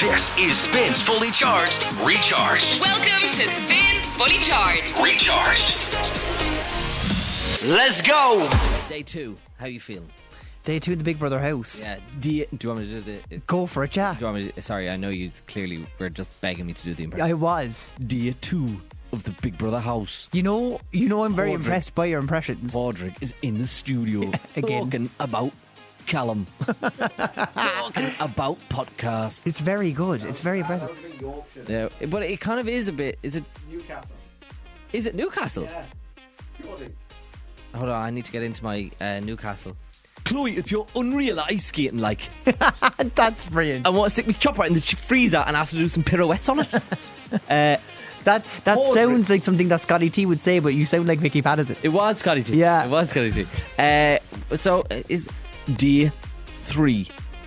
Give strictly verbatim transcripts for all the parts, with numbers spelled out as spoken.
This is Spins Fully Charged, Recharged. Welcome to Spins Fully Charged, Recharged. Let's go. Day two. How you feeling? Day two in the Big Brother house. Yeah. Do you, do you want me to do the? Go for it, yeah. Do you want me to, sorry, I know you clearly were just begging me to do the impression. I was. Day two of the Big Brother house. You know, you know, I'm very Padraig. impressed by your impressions. Padraig is in the studio Again. talking about Callum, talking about podcast. It's very good. It's very impressive. Yeah, but it kind of is a bit. Is it Newcastle. Is it Newcastle? Yeah. Purely. Hold on, I need to get into my uh, Newcastle. Chloe, if you're unreal ice skating, like, That's brilliant. I want to stick my chopper in the ch- freezer and ask her to do some pirouettes on it. uh, That that Padraig. sounds like something that Scotty T would say, but you sound like Vicky Pattison. It was Scotty T. Yeah. It was Scotty T. Uh, so, uh, is day three,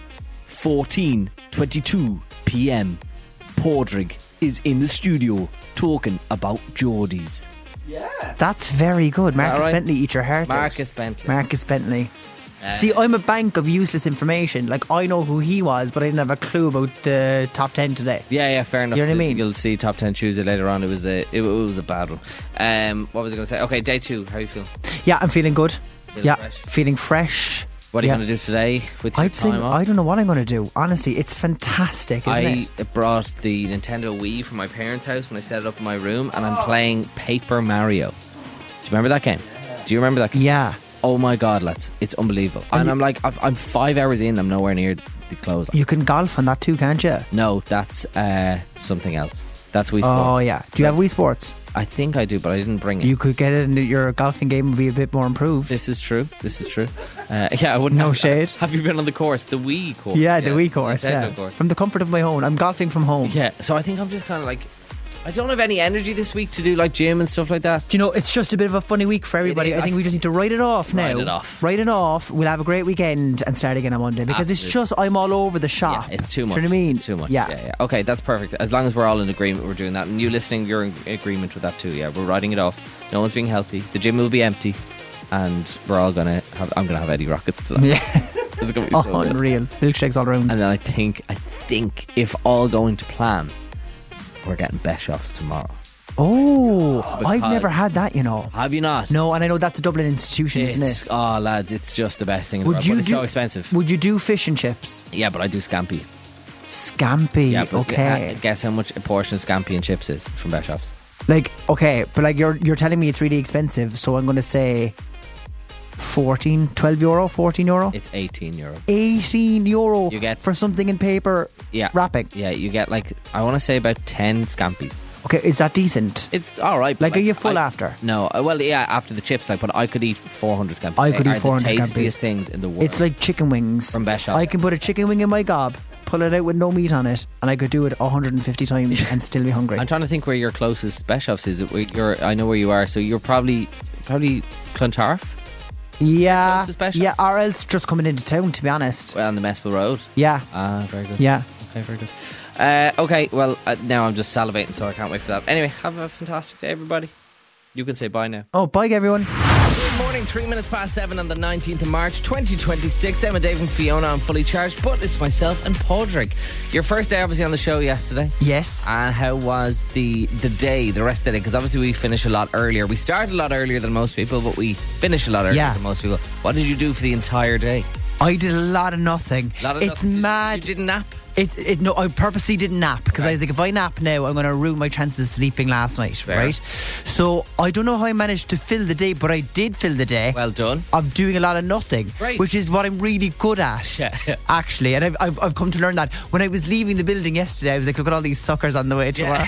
fourteen twenty-two p.m. Padraig is in the studio talking about Geordies. Yeah. That's very good. Marcus All right. Bentley, eat your heart out. Marcus Bentley. Marcus Bentley. Uh, See, I'm a bank of useless information. Like, I know who he was, but I didn't have a clue about the top ten today. Yeah, yeah, fair enough. You know what I mean? You'll see Top ten Tuesday later on. It was a, it, it was a bad one. Um, what was I going to say? Okay, day two. How you feel? Yeah, I'm feeling good. Feeling yeah, fresh? feeling fresh. What are you Yeah. going to do today with your I'd say time off? I don't know what I'm going to do. Honestly, it's fantastic, isn't I it? brought the Nintendo Wii from my parents' house and I set it up in my room and I'm playing Paper Mario. Do you remember that game? Do you remember that game? Yeah. Oh my god, lads, it's unbelievable. And, And you- I'm like, I've, I'm five hours in, I'm nowhere near the close. You can golf on that too, can't you? No, that's uh, something else. That's Wii Sports. Oh, yeah. Do you have Wii Sports? I think I do, but I didn't bring it. You could get it and your golfing game would be a bit more improved. This is true. This is true. Uh, yeah, I wouldn't. No have, shade. Have you been on the course, the Wii course? Yeah, the Wii course, Nintendo yeah. course. From the comfort of my home. I'm golfing from home. Yeah. So I think I'm just kind of like, I don't have any energy this week to do like gym and stuff like that. Do you know, it's just a bit of a funny week for everybody. is. I think I- we just need to write it off now. Write it off. Write it off. We'll have a great weekend and start again on Monday because it's Absolutely. just, I'm all over the shop. Yeah, it's too much. Do you know what I mean? It's too much. Yeah. yeah, yeah. Okay, that's perfect. As long as we're all in agreement, we're doing that. And you listening, you're in agreement with that too. Yeah, we're writing it off. No one's being healthy. The gym will be empty, and we're all gonna have. I'm gonna have Eddie Rockets to that. Yeah. It's gonna be so Oh, good. unreal. Milkshakes all around. And then I think, I think if all going to plan, we're getting Beshoffs tomorrow. Oh, I've Because- never had that, you know. Have you not? No, and I know that's a Dublin institution, isn't It's, it? oh, lads, it's just the best thing in the Would world. you But it's do- so expensive. Would you do fish and chips? Yeah, but I do scampi. Scampi, Yeah, but okay. gu- guess how much a portion of scampi and chips is from Beshoffs? Like, okay, but like you're you're telling me it's really expensive, so I'm going to say fourteen, twelve euro, fourteen euro, It's eighteen euro. eighteen euro You get- for something in paper Yeah. wrapping. Yeah, you get like, I want to say about ten scampis. Okay, is that decent? It's all right. but Like, are you full I- after? No, uh, well, yeah, after the chips, like, but I could eat four hundred scampis. I could They eat are four hundred the scampis. tastiest things in the world. It's like chicken wings. From Beshoffs. I can put a chicken wing in my gob, pull it out with no meat on it, and I could do it one hundred fifty times and still be hungry. I'm trying to think where your closest Beshoffs is. It where you're, I know where you are, so you're probably probably Clontarf. yeah, Closest Beshoff? yeah, or else just coming into town, to be honest. Well, on the Mespel Road. Yeah, Ah, very good. yeah. Okay, very good. Uh, okay, well, uh, now I'm just salivating, so I can't wait for that. Anyway, have a fantastic day, everybody. You can say bye now. Oh, bye, everyone. Good morning, three minutes past seven on the nineteenth of March, twenty twenty-six. Emma, Dave and Fiona, I'm fully charged, but it's myself and Padraig. Your first day, obviously, on the show yesterday. Yes. And how was the the day, the rest of the day? Because obviously we finish a lot earlier. We start a lot earlier than most people, but we finish a lot earlier Yeah. than most people. What did you do for the entire day? I did a lot of nothing. Lot of it's nothing. mad. You didn't nap? It, it, no, I purposely didn't nap because I Right. was like, if I nap now, I'm going to ruin my chances of sleeping last night, Fair. right? So I don't know how I managed to fill the day, but I did fill the day. Well done. I'm doing a lot of nothing, Right. which is what I'm really good at, Yeah, yeah. actually. And I've, I've I've come to learn that. When I was leaving the building yesterday, I was like, look at all these suckers on the way to work.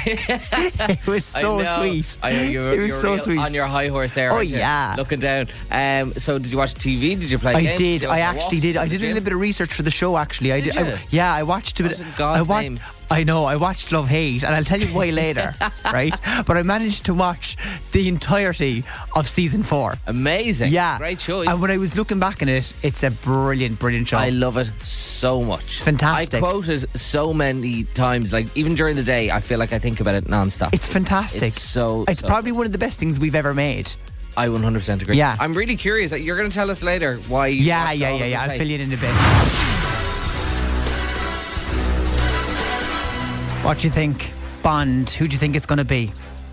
It was so I know. sweet. I know you're, it was you're so real sweet. on your high horse there. Oh, aren't you? yeah. Looking down. Um, so did you watch T V? Did you play I games? did. you go I for a actually walk? did. I Go to did a the little gym? bit of research for the show. Actually, I Did did. you? I, yeah, I watched a bit. What in God's I wa- name? I know. I watched Love Hate, and I'll tell you why later, right? But I managed to watch the entirety of season four. Amazing. Yeah, Great choice. And when I was looking back on it, it's a brilliant, brilliant show. I love it so much. Fantastic. I quote it so many times. Like, even during the day, I feel like I think about it non-stop. It's fantastic. It's so, It's so probably one of the best things we've ever made. I one hundred percent agree. Yeah. I'm really curious. You're going to tell us later why you Yeah, watched yeah, all yeah, of yeah. it. I'll fill you in in a bit. What do you think? Bond, who do you think it's going to be?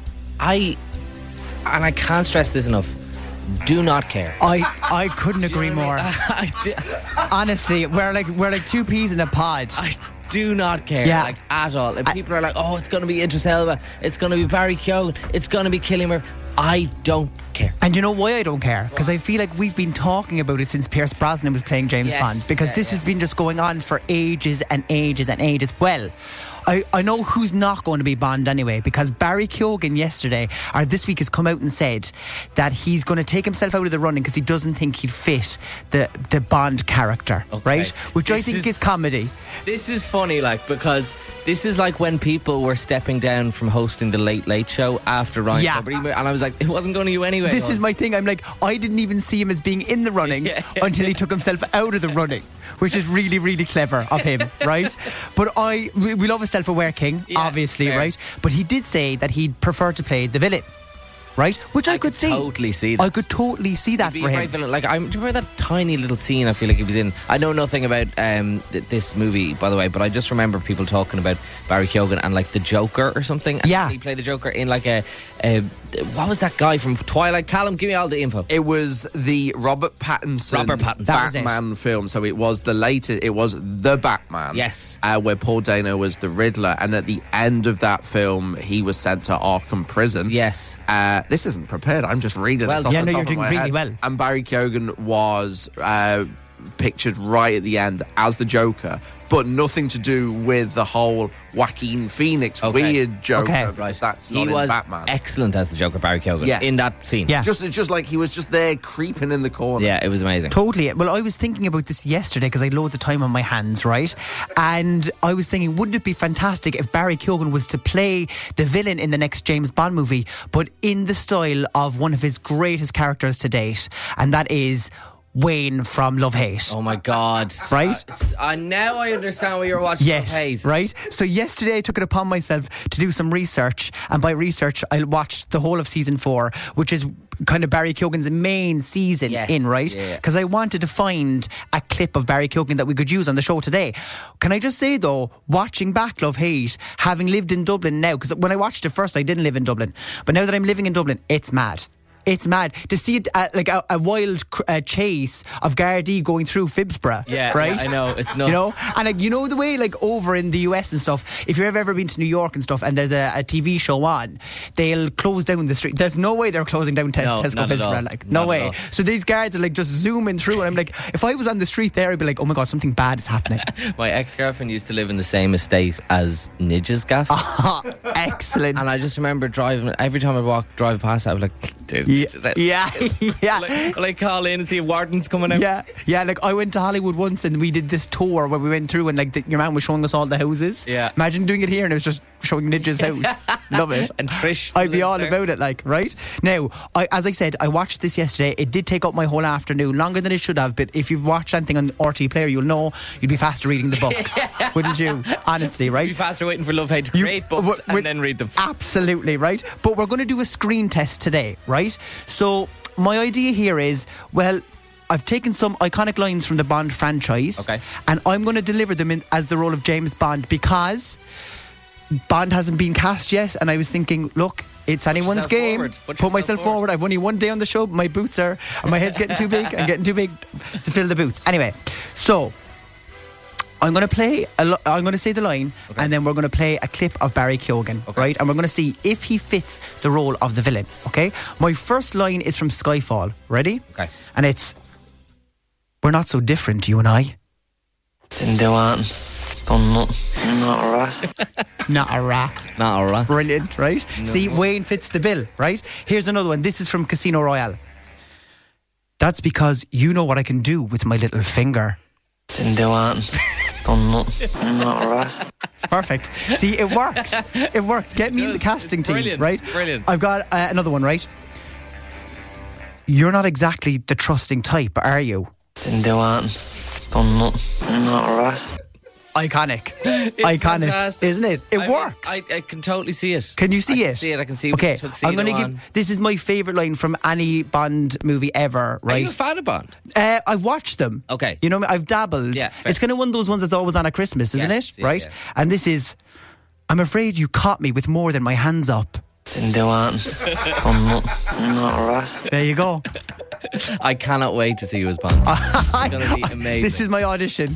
I, and I can't stress this enough, do not care. I I couldn't agree You know more. what I mean? I, do, Honestly, we're like we're like two peas in a pod. I do not care, Yeah. like, at all. And people are like, oh, it's going to be Idris Elba, it's going to be Barry Keoghan, it's going to be Cillian Murphy. I don't care. And you know why I don't care? Because I feel like we've been talking about it since Pierce Brosnan was playing James Yes, Bond. Because yeah, this yeah. has been just going on for ages and ages and ages. Well, I, I know who's not going to be Bond anyway, because Barry Keoghan yesterday, or this week, has come out and said that he's going to take himself out of the running because he doesn't think he'd fit the, the Bond character, Okay. right? Which I This think is- is comedy. This is funny, like, because this is like when people were stepping down from hosting the Late Late Show after Ryan Yeah. Coburn, and I was like, it wasn't going to you anyway. This hon. is my thing. I'm like, I didn't even see him as being in the running Yeah. until he took himself out of the running, which is really, really clever of him, right? But I, we we love a self-aware king, Yeah, obviously, fair. right? But he did say that he'd prefer to play the villain, right? Which I, I could could see. totally see that. I could totally see that Be for a him. great villain. Like, I do you remember that tiny little scene I feel like he was in. I know nothing about um, th- this movie, by the way, but I just remember people talking about Barry Keoghan and like the Joker or something. And Yeah. he played the Joker in like a, a what was that guy from Twilight? Callum, give me all the info. It was the Robert Pattinson, Robert Pattinson. That was it. Batman film. So it was the later, it was The Batman. Yes. Uh, where Paul Dano was the Riddler. And at the end of that film, he was sent to Arkham Prison. Yes. Uh, this isn't prepared. I'm just reading Well, this off yeah, the no, top you're of doing my really head. well. And Barry Keoghan was uh, pictured right at the end as the Joker, but nothing to do with the whole Joaquin Phoenix Okay. weird Joker. Okay. because Right. That's he not was in Batman. excellent as the Joker, Barry Keoghan, Yes. in that scene. Yeah. Just, just like he was just there creeping in the corner. Yeah, it was amazing. Totally. Well, I was thinking about this yesterday because I had loads of time on my hands, right? And I was thinking, wouldn't it be fantastic if Barry Keoghan was to play the villain in the next James Bond movie, but in the style of one of his greatest characters to date, and that is Wayne from Love Hate. Oh my God. Right? Uh, uh, now I understand what you're watching. Yes, Hate. right? So yesterday I took it upon myself to do some research, and by research I watched the whole of season four, which is kind of Barry Keoghan's main season Yes, in, right? yeah. Because I wanted to find a clip of Barry Keoghan that we could use on the show today. Can I just say though, watching back Love Hate, having lived in Dublin now, because when I watched it first I didn't live in Dublin, but now that I'm living in Dublin, it's mad. It's mad to see it uh, like a, a wild cr- uh, chase of Gardaí going through Phibsborough. Yeah, right. yeah, I know, it's nuts. You know, and like you know the way like over in the U S and stuff. If you've ever ever been to New York and stuff, and there's a, a T V show on, they'll close down the street. There's no way they're closing down Tes- No, Tesco not at all. Phibsborough. Like no Not at way. all. So these guards are like just zooming through, and I'm like, if I was on the street there, I'd be like, oh my god, something bad is happening. My ex-girlfriend used to live in the same estate as Nidge's gaff. Excellent. And I just remember driving, every time I walk, drive past, I was like, there's yeah, Nidge's house. yeah, yeah. Like, like call in and see if Warden's coming out. Yeah, yeah. Like I went to Hollywood once and we did this tour where we went through and like the, your man was showing us all the houses. Yeah. Imagine doing it here and it was just showing Nidge's house. Love it. And Trish I'd be lives all there. about it. Like right now, I, as I said, I watched this yesterday. It did take up my whole afternoon, longer than it should have. But if you've watched anything on R T Player, you'll know you'd be faster reading the books, wouldn't you? Honestly, right? Be faster waiting for Love Hate to You- create books w- and with- then read them. Absolutely, right? But we're going to do a screen test today, right? So my idea here is, well, I've taken some iconic lines from the Bond franchise, Okay. and I'm going to deliver them in as the role of James Bond because Bond hasn't been cast yet, and I was thinking, look, it's anyone's yourself game. forward. Put Put yourself myself forward. forward. I've only one day on the show. My boots are, and my head's getting too big. I'm getting too big to fill the boots. Anyway, so I'm going to play. A lo- I'm going to say the line, and then we're going to play a clip of Barry Keoghan, Okay. right? And we're going to see if he fits the role of the villain. Okay. My first line is from Skyfall. Ready? Okay. And it's, "We're not so different, you and I." Didn't do anything. Done nothing. Not a rat. Not a rat. Not all right. Brilliant, right? See, Wayne fits the bill, right? Here's another one. This is from Casino Royale. "That's because you know what I can do with my little finger." Didn't do anything. Done nothing. Not a rat. Perfect. See, it works. It works. Get me in the does. casting It's team, brilliant. right? Brilliant. I've got uh, another one, right? "You're not exactly the trusting type, are you?" Didn't do anything. Done nothing. Not a rat. Iconic. It's Iconic. fantastic. Isn't it? It I mean, works. I, I can totally see it. Can you see I it? Can see it. I can see. Okay, Tuxedo I'm going to on. give. This is my favourite line from any Bond movie ever, Are right? you a fan of Bond? Uh, I've watched them. Okay. You know, I've dabbled. Yeah, fair. It's kind of one of those ones that's always on at Christmas, isn't Yes, it? yeah, Right? yeah. And this is, I'm afraid you caught me with more than my hands up. Didn't do that. I'm not, I'm not alright. There you go. I cannot wait to see you as Bond. It's going to be amazing. This is my audition.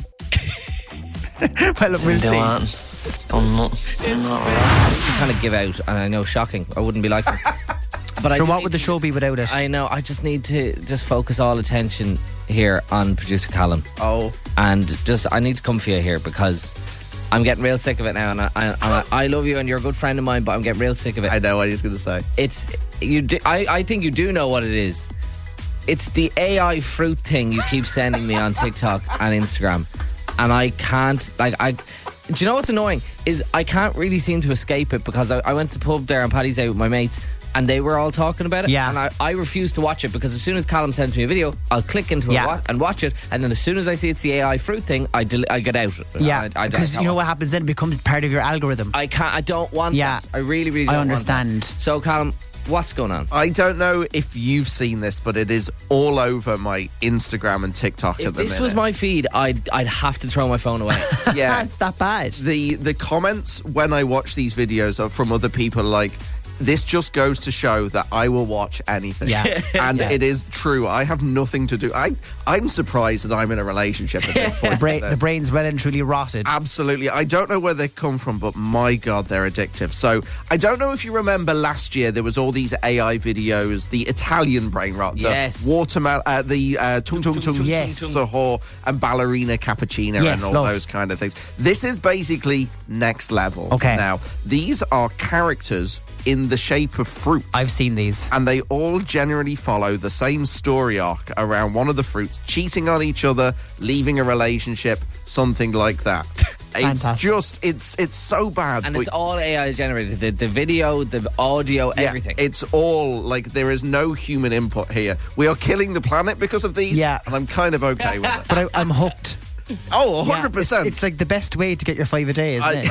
Well, look, we'll Didn't do see. that. I'm not, I'm not alright. to kind of give out, and I know, shocking. I wouldn't be like him. But I So do what need would the to- show be without it? I know. I just need to just focus all attention here on producer Callum, Oh, and just I need to come for you here because I'm getting real sick of it now. And I, I, I, I love you, and you're a good friend of mine, but I'm getting real sick of it. I know what he's going to say. It's you. Do, I, I think you do know what it is. It's the A I fruit thing you keep sending me on TikTok and Instagram, and I can't like I. Do you know what's annoying is I can't really seem to escape it because I, I went to the pub there on Paddy's Day with my mates and they were all talking about it. Yeah. And I, I refuse to watch it because as soon as Callum sends me a video, I'll click into Yeah. it wa- and watch it, and then as soon as I see it's the A I fruit thing, I del- I get out. Yeah, I, I, I because can't you know watch what happens then? It becomes part of your algorithm. I can't. I don't want Yeah. that. I really, really I don't understand. want that. So, Callum, what's going on? I don't know if you've seen this, but it is all over my Instagram and TikTok If at the this minute. was my feed, I'd I'd have to throw my phone away. yeah. It's that bad. the the comments when I watch these videos are from other people like, this just goes to show that I will watch anything. Yeah. And Yeah. it is true. I have nothing to do. I, I'm surprised that I'm in a relationship at this point. The, bra- with the this. brain's well and truly rotted. Absolutely. I don't know where they come from, but my God, they're addictive. So I don't know if you remember last year, there was all these A I videos, the Italian brain rot, the Yes. watermelon, uh, the uh, tung tung tung Yes. sahur and ballerina cappuccino Yes, and all love. those kind of things. This is basically next level. Okay. Now, these are characters in the shape of fruit. I've seen these. And they all generally follow the same story arc around one of the fruits cheating on each other, leaving a relationship, something like that. It's Fantastic. just, it's it's so bad. And but- it's all A I generated. The, the video, the audio, yeah, everything. It's all like there is no human input here. We are killing the planet because of these. Yeah. And I'm kind of okay with it. But I, I'm hooked. Oh, Yeah, one hundred percent. It's, it's like the best way to get your five a day, isn't I- it?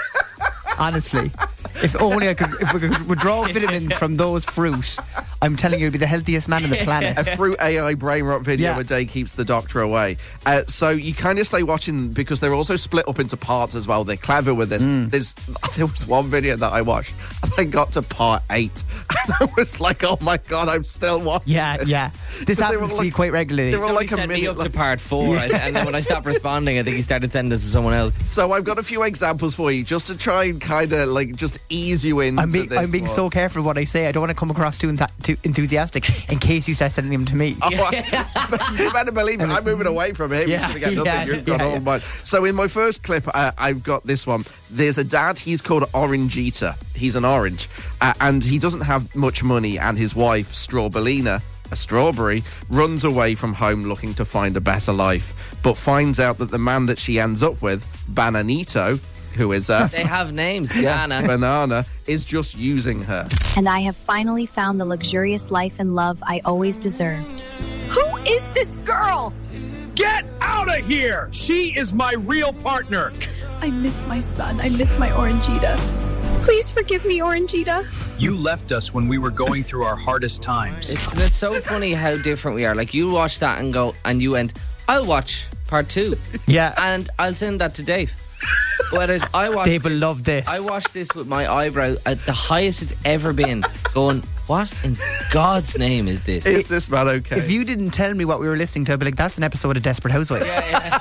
Honestly. If only I could, if we could withdraw vitamins from those fruit, I'm telling you, you'd be the healthiest man on the planet. A fruit A I brain rot video Yeah. a day keeps the doctor away. Uh, so you kind of stay watching because they're also split up into parts as well. They're clever with this. Mm. There's there was one video that I watched and I got to part eight and I was like, oh my God, I'm still watching. Yeah, this. yeah. This 'Cause they were happens to me like- quite regularly. they were Somebody like a sent me minute up to long. part four, I- and then when I stopped responding, I think he started sending this to someone else. So I've got a few examples for you just to try and kind of like just ease you into I'm, be- this. I'm being one. so careful what I say. I don't want to come across too, enthu- too enthusiastic in case you start sending them to me. Oh, you better believe it. I'm moving away from him. Yeah, He's gonna get nothing. yeah, You've got yeah, all yeah. mine. So in my first clip, uh, I've got this one. There's a dad. He's called Orangita. He's an orange, uh, and he doesn't have much money. And his wife, Strawbellina, a strawberry, runs away from home looking to find a better life, but finds out that the man that she ends up with, Bananito, who is a They have names. yeah, Banana. banana, is just using her. And I have finally found the luxurious life and love I always deserved. Who is this girl? Get out of here! She is my real partner. I miss my son. I miss my Orangita. Please forgive me, Orangita. You left us when we were going through our hardest times. It's, it's so funny how different we are. Like, you watch that and go, and you went, I'll watch part two. Yeah. And I'll send that to Dave. Whereas I watched Dave will this- love this. I watched this with my eyebrow at the highest it's ever been, going, what in God's name is this? Is this man okay? If you didn't tell me what we were listening to, I'd be like, that's an episode of Desperate Housewives.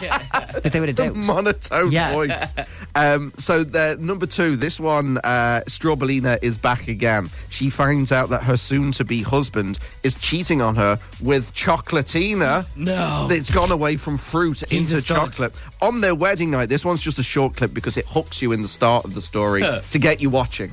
But they would have the doubt. monotone Yeah. voice. Um, so the number two, this one, uh, Strawbellina is back again. She finds out that her soon-to-be husband is cheating on her with Chocolatina. No. It's gone away from fruit He's into a stud. chocolate. On their wedding night, this one's just a short clip because it hooks you in the start of the story to get you watching.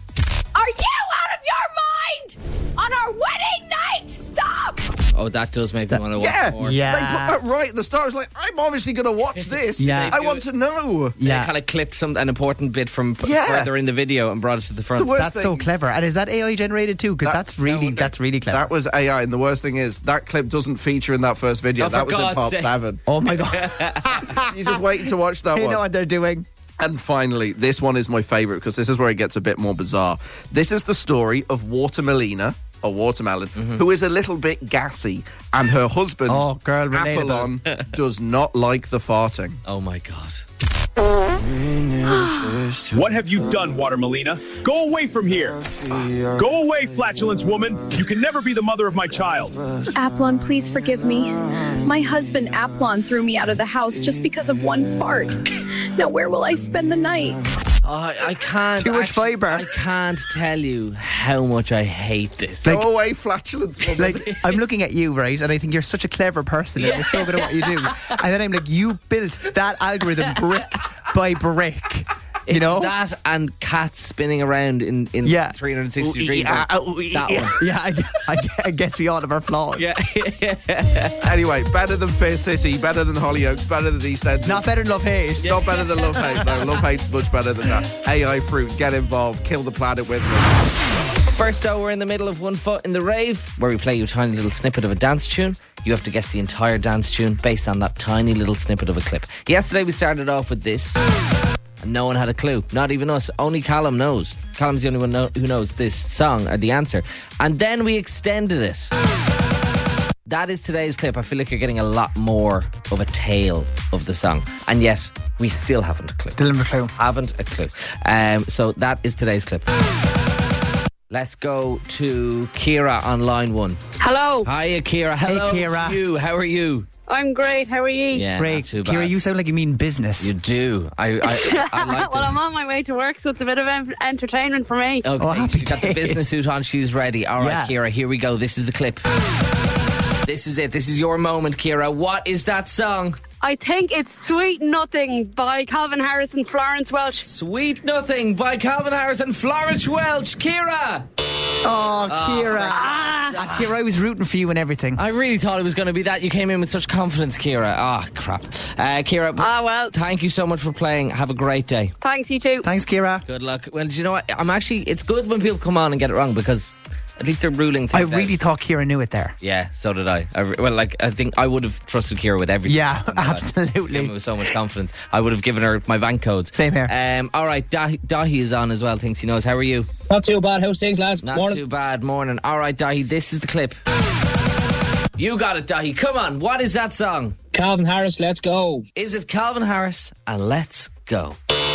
Are you out of your mind? On our wedding night? Stop! Oh, that does make me want to watch Yeah, more. Yeah. they put that right at the start. I was like, I'm obviously going to watch this. Yeah. I want to know. They Yeah. kind of clipped some an important bit from p- Yeah. further in the video and brought it to the front. The worst That's so thing- clever. And is that A I generated too? Because That- that's really, wonder. that's really clever. That was A I, and the worst thing is that clip doesn't feature in that first video. Oh, for that was in God's part sake. seven. oh my God. You're just waiting to watch that They one. know what they're doing. And finally, this one is my favourite because this is where it gets a bit more bizarre. This is the story of Watermelina, or Watermelon, who is a little bit gassy, and her husband, Oh, girl, relatable. Apollon, does not like the farting. Oh my God. What have you done, Water Melina? Go away from here. Go away, flatulence woman. You can never be the mother of my child. Aplon, please forgive me. My husband Aplon threw me out of the house just because of one fart. Now where will I spend the night? Oh, I, I can't. Too much actually- fibre. I can't tell you how much I hate this. Go away, flatulence woman. Like, I'm looking at you, right, and I think you're such a clever person and you're so good at what you do. And then I'm like, you built that algorithm brick by brick. You It's know? that and cats spinning around in, in Yeah. three hundred sixty degrees. Yeah, that oh, yeah. one. Yeah, I, I, I guess we all have our flaws. Yeah. Anyway, better than Fair City, better than Hollyoaks, better than EastEnders. Not better than Love Hate. Not better than Love Hate. No, Love Hate's much better than that. A I Fruit, get involved, kill the planet with us. First, though, we're in the middle of One Foot in the Rave, where we play you a tiny little snippet of a dance tune. You have to guess the entire dance tune based on that tiny little snippet of a clip. Yesterday, we started off with this, and no one had a clue. Not even us. Only Callum knows. Callum's the only one know- who knows this song or the answer. And then we extended it. That is today's clip. I feel like you're getting a lot more of a tale of the song. And yet, we still haven't a clue. Still have a clue. Haven't a clue. Um, so that is today's clip. Let's go to Kira on line one. Hello. Hiya, Kira. Hello Hey, Kira. to you. How are you? I'm great. How are you? Yeah, Great. not too bad. Kira, you sound like you mean business. You do. I, I, I like well, the- I'm on my way to work, so it's a bit of en- entertainment for me. Okay, Oh, happy she's got the days. business suit on. She's ready. All right, Yeah. Kira, here we go. This is the clip. This is it. This is your moment, Kira. What is that song? I think it's Sweet Nothing by Calvin Harris and Florence Welch. Sweet Nothing by Calvin Harris and Florence Welch. Kira! Oh, Kira. Ah, Kira, I was rooting for you and everything. I really thought it was going to be that. You came in with such confidence, Kira. Ah, crap. Uh, Kira, Ah, well. thank you so much for playing. Have a great day. Thanks, you too. Thanks, Kira. Good luck. Well, do you know what? I'm actually, it's good when people come on and get it wrong because at least they're ruling I things out. really thought Kira knew it there. Yeah, so did I. I. Well, like, I think I would have trusted Kira with everything. Yeah, Oh my God. absolutely. Given with so much confidence. I would have given her my bank codes. Same here. Um, all right, Dahi, Dahi is on as well, thinks he knows. How are you? Not too bad. How's things, lads? Not Morning. too bad. Morning. All right, Dahi, this is the clip. You got it, Dahi. Come on. What is that song? Calvin Harris, let's go. Is it Calvin Harris? And let's go.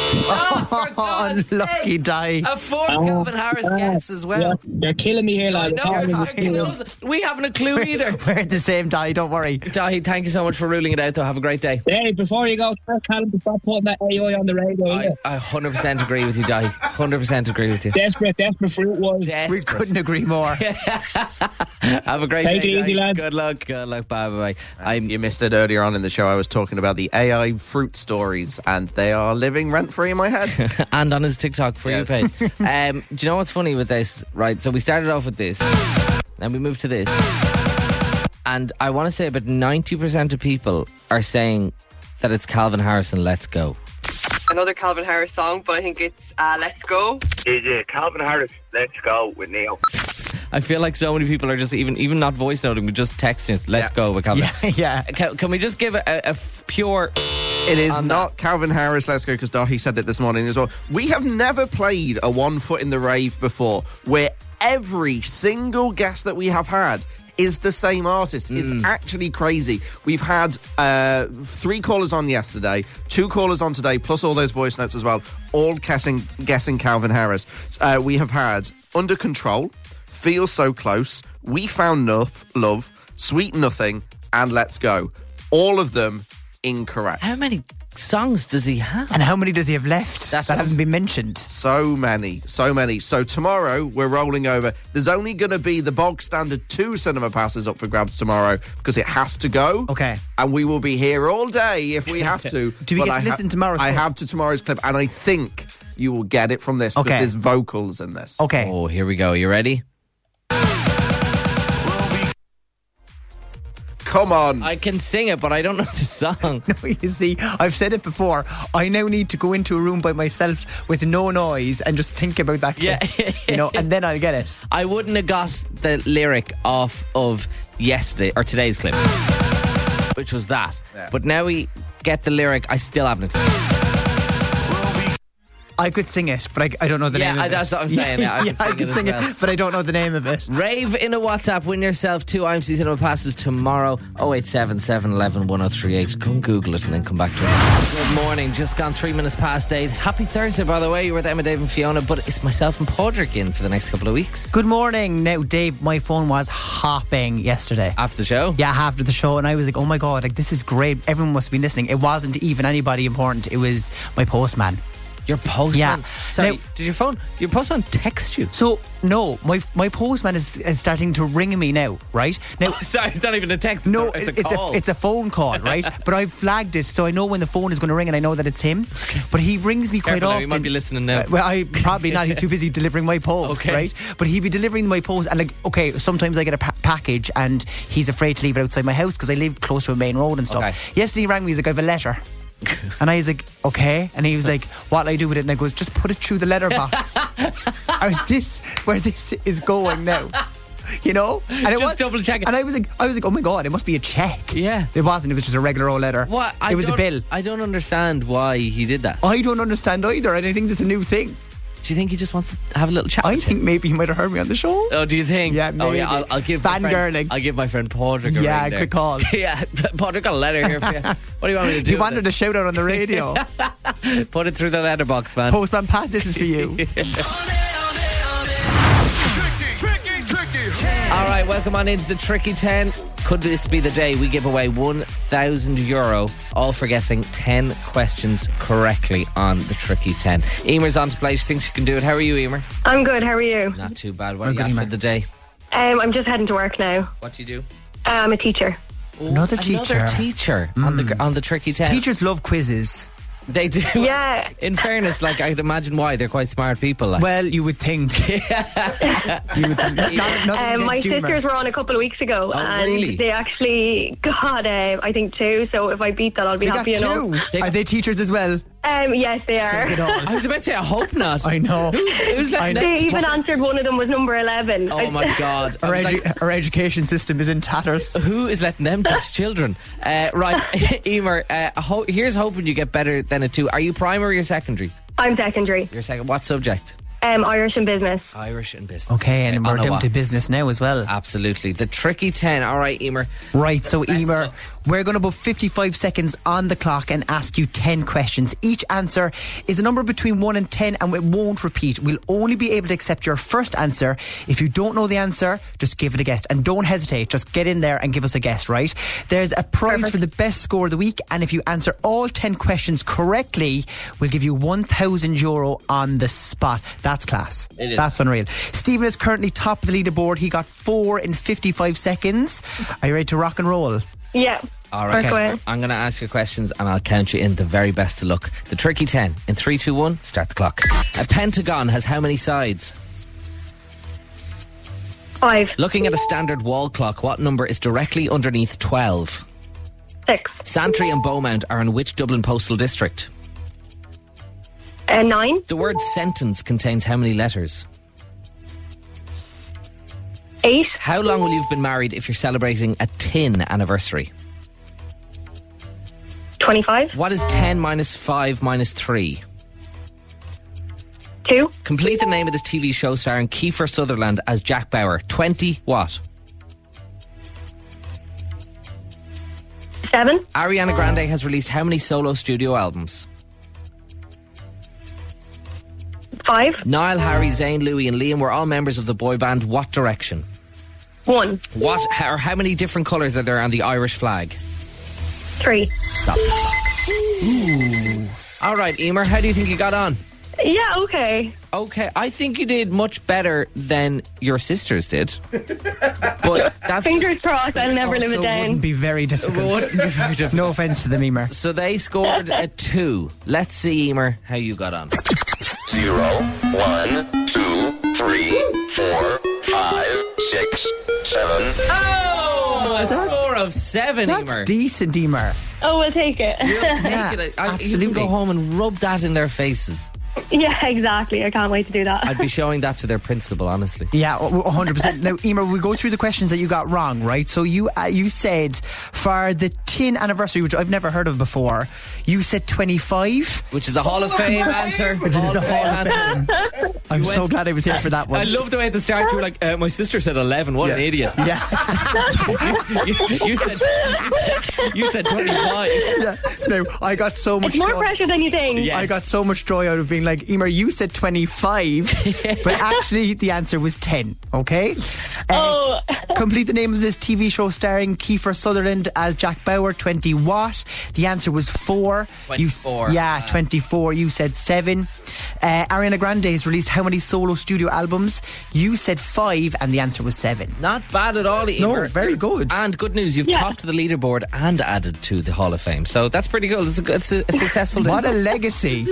Unlucky die. A fourth Calvin Harris guess as well. You're, you're killing me here, lad. No, you're not killing us. We haven't a clue either. We're the same die, don't worry. Dahi, thank you so much for ruling it out, though. Have a great day. Hey, before you go, tell Callum to stop putting that A I on the radio. I, yeah? I one hundred percent agree with you, Dahi. one hundred percent agree with you. Desperate, desperate fruit was. We couldn't agree more. Have a great Take day. it easy, Dahi. lads. Good luck. Good luck. Bye, bye, bye. I'm, you missed it earlier on in the show. I was talking about the A I fruit stories, and they are living rent free in my head. And on his TikTok for Yes. you page. Um, do you know what's funny with this? Right, so we started off with this, then we moved to this, and I want to say about ninety percent of people are saying that it's Calvin Harris and Let's Go. Another Calvin Harris song, but I think it's uh, Let's Go. Is it Calvin Harris, Let's Go with Neil? I feel like so many people are just even even not voice noting, but just texting us. Let's go with Calvin. Yeah, yeah. Can, can we just give a, a, a pure? It is on not Calvin Harris, Let's Go, because Dahi said it this morning as well. We have never played a One Foot in the Rave before where every single guest that we have had is the same artist. It's actually crazy. We've had uh, three callers on yesterday, two callers on today, plus all those voice notes as well, all guessing, guessing Calvin Harris. Uh, we have had Under Control, Feel So Close, We Found Nuff, Love, Sweet Nothing, and Let's Go. All of them incorrect. How many songs does he have? And how many does he have left That's that a- haven't been mentioned? So many, so many. So tomorrow we're rolling over. There's only going to be the bog standard two cinema passes up for grabs tomorrow because it has to go. Okay. And we will be here all day if we have to. Do we But get to I ha- listen to tomorrow's I clip? have to tomorrow's clip, and I think you will get it from this because Okay. there's vocals in this. Okay. Oh, here we go. You ready? Come on. I can sing it, but I don't know the song. No, you see, I've said it before. I now need to go into a room by myself with no noise and just think about that clip, Yeah. you know, and then I'll get it. I wouldn't have got the lyric off of yesterday or today's clip, which was that. Yeah. But now we get the lyric. I still haven't. I could sing it, but I, I don't know the Yeah, name of I- it. that's what I'm saying, yeah, I yeah, could sing I it could as sing well. it, but I don't know the name of it. Rave in a WhatsApp, win yourself two I M C Cinema passes tomorrow. oh eight seven, seven one one, one oh three eight. Go and Google it and then come back to us. Good morning, just gone three minutes past eight. Happy Thursday, by the way. You're with Emma, Dave and Fiona, but it's myself and Padraig in for the next couple of weeks. Good morning. Now, Dave, my phone was hopping yesterday. After the show? Yeah, after the show, and I was like, oh my God, like this is great. Everyone must be listening. It wasn't even anybody important. It was my postman. Your postman? Yeah. Sorry, Now- did your phone, your postman text you? So, no, my my postman is, is starting to ring me now, right? Now, Oh, sorry, it's not even a text. no, it's a, it's call. a it's a phone call, right? But I've flagged it, so I know when the phone is going to ring, and I know that it's him. But he rings me quite Careful now, often. he might be listening now. Uh, well, I probably not. He's too busy delivering my post, Okay. right? But he'd be delivering my post, and like, okay, sometimes I get a pa- package, and he's afraid to leave it outside my house because I live close to a main road and stuff. Okay. Yesterday he rang me. He's like, I have a letter. And I was like, okay. And he was like, what'll I do with it? And I goes, just put it through the letterbox. I was this where this is going now. You know? And it Just was, double check it. And I was like, I was like, oh my God, it must be a check. Yeah. It wasn't, it was just a regular old letter. What? I it was a don't- bill. I don't understand why he did that. I don't understand either. And I think this is a new thing. Do you think he just wants to have a little chat? I with think you? maybe he might have heard me on the show. Oh, do you think? Yeah, Oh, yeah. maybe. I'll, I'll give my friend, Fangirling. I'll give my friend Padraig a Yeah, ring there. quick call. yeah, Padraig got a letter here for you. What do you want me to do? He with wanted it? a shout out on the radio. Put it through the letterbox, man. Postman Pat, this is for you. All right, welcome on into the Tricky ten. Could this be the day we give away one thousand euro, all for guessing ten questions correctly on the Tricky ten? Emer's on to play. She thinks she can do it. How are you, Emer? I'm good. How are you? Not too bad. What I'm are you good, at for Emer. the day? Um, I'm just heading to work now. What do you do? I'm a teacher. Another teacher. Another teacher on the on the Tricky ten. Teachers love quizzes. They do. Yeah. In fairness, like I could imagine why they're quite smart people. Like. Well, you would think. you would think. Not, nothing Um, my against humour. sisters were on a couple of weeks ago, Oh, and really? they actually got, uh, I think, two. So if I beat that, I'll be They got happy two. enough. Are they teachers as well? Um, yes, they Says it are. all. I was about to say, I hope not. I know. Who's, who's I letting know. them They even answered one of them was number eleven. Oh my God. I Our, was edu- like, our education system is in tatters. who is letting them teach children? Uh, right, Emer, uh, ho- here's hoping you get better than a two. Are you primary or secondary? I'm secondary. You're second. What subject? Um, Irish and business. Irish and business. Okay, and On we're a down what? to business now as well. Absolutely. The Tricky ten. All right, Emer. Right, so Best Emer, luck. we're going to put fifty-five seconds on the clock and ask you ten questions. Each answer is a number between one and ten, and it won't repeat. We'll only be able to accept your first answer. If you don't know the answer, just give it a guess. And don't hesitate, just get in there and give us a guess, right? There's a prize Perfect. for the best score of the week, and if you answer all ten questions correctly, we'll give you one thousand euro on the spot. That's class. It is. That's unreal. Stephen is currently top of the leaderboard. He got four in fifty-five seconds. Are you ready to rock and roll? Yeah. All right. Work away. I'm going to ask you questions and I'll count you in the very best of luck. The Tricky ten. In three, two, one, start the clock. A pentagon has how many sides? Five. Looking at a standard wall clock, what number is directly underneath twelve? Six. Santry and Beaumont are in which Dublin postal district? Uh, nine. The word sentence contains how many letters? Eight. How long will you have been married if you're celebrating a tin anniversary? Twenty-five. What is ten minus five minus three? Two. Complete the name of this T V show starring Kiefer Sutherland as Jack Bauer. twenty what? Seven. Ariana Grande has released how many solo studio albums? Five. Niall, Harry, Zayn, Louis and Liam were all members of the boy band What Direction? One. What or how many different colours are there on the Irish flag? Three. Stop. Ooh. All right, Emer, how do you think you got on? Yeah, okay. Okay, I think you did much better than your sisters did. But that's Fingers crossed, I'll never live it So it down. wouldn't be very difficult. Wouldn't be very difficult. No offence to them, Emer. So they scored a two. Let's see, Emer, how you got on. Zero, one, two, three, four, five, six, seven. Oh, a score of seven, That's Emer. decent, Emer. Oh, we'll take it. You'll take Yeah, it. I- You can absolutely. go home and rub that in their faces. Yeah, exactly. I can't wait to do that. I'd be showing that to their principal, honestly. Yeah, one hundred percent. Now, Emer, we go through the questions that you got wrong, right? So you uh, you said for the tin anniversary, which I've never heard of before, you said twenty-five. Which is a Hall of Fame answer. Which is the Hall of Fame. I'm so glad I was here for that one. I love the way at the start you were like, uh, my sister said eleven. What yeah. an idiot. Yeah. you, you, you, said, you said twenty-five. Yeah. No, I got so much It's more joy. pressure than you think. Yes. I got so much joy out of being like, Emer, you said twenty-five, but actually the answer was ten, okay? Uh, oh. Complete the name of this T V show starring Kiefer Sutherland as Jack Bauer. twenty what? The answer was four. twenty-four. You, yeah, twenty-four. You said seven. Uh, Ariana Grande has released how many solo studio albums? You said five, and the answer was seven. Not bad at all, Emer. No, very good. And good news, you've Yeah. topped the leaderboard and added to the Hall of Fame. So that's pretty good. It's a, it's a, a successful day. What a legacy.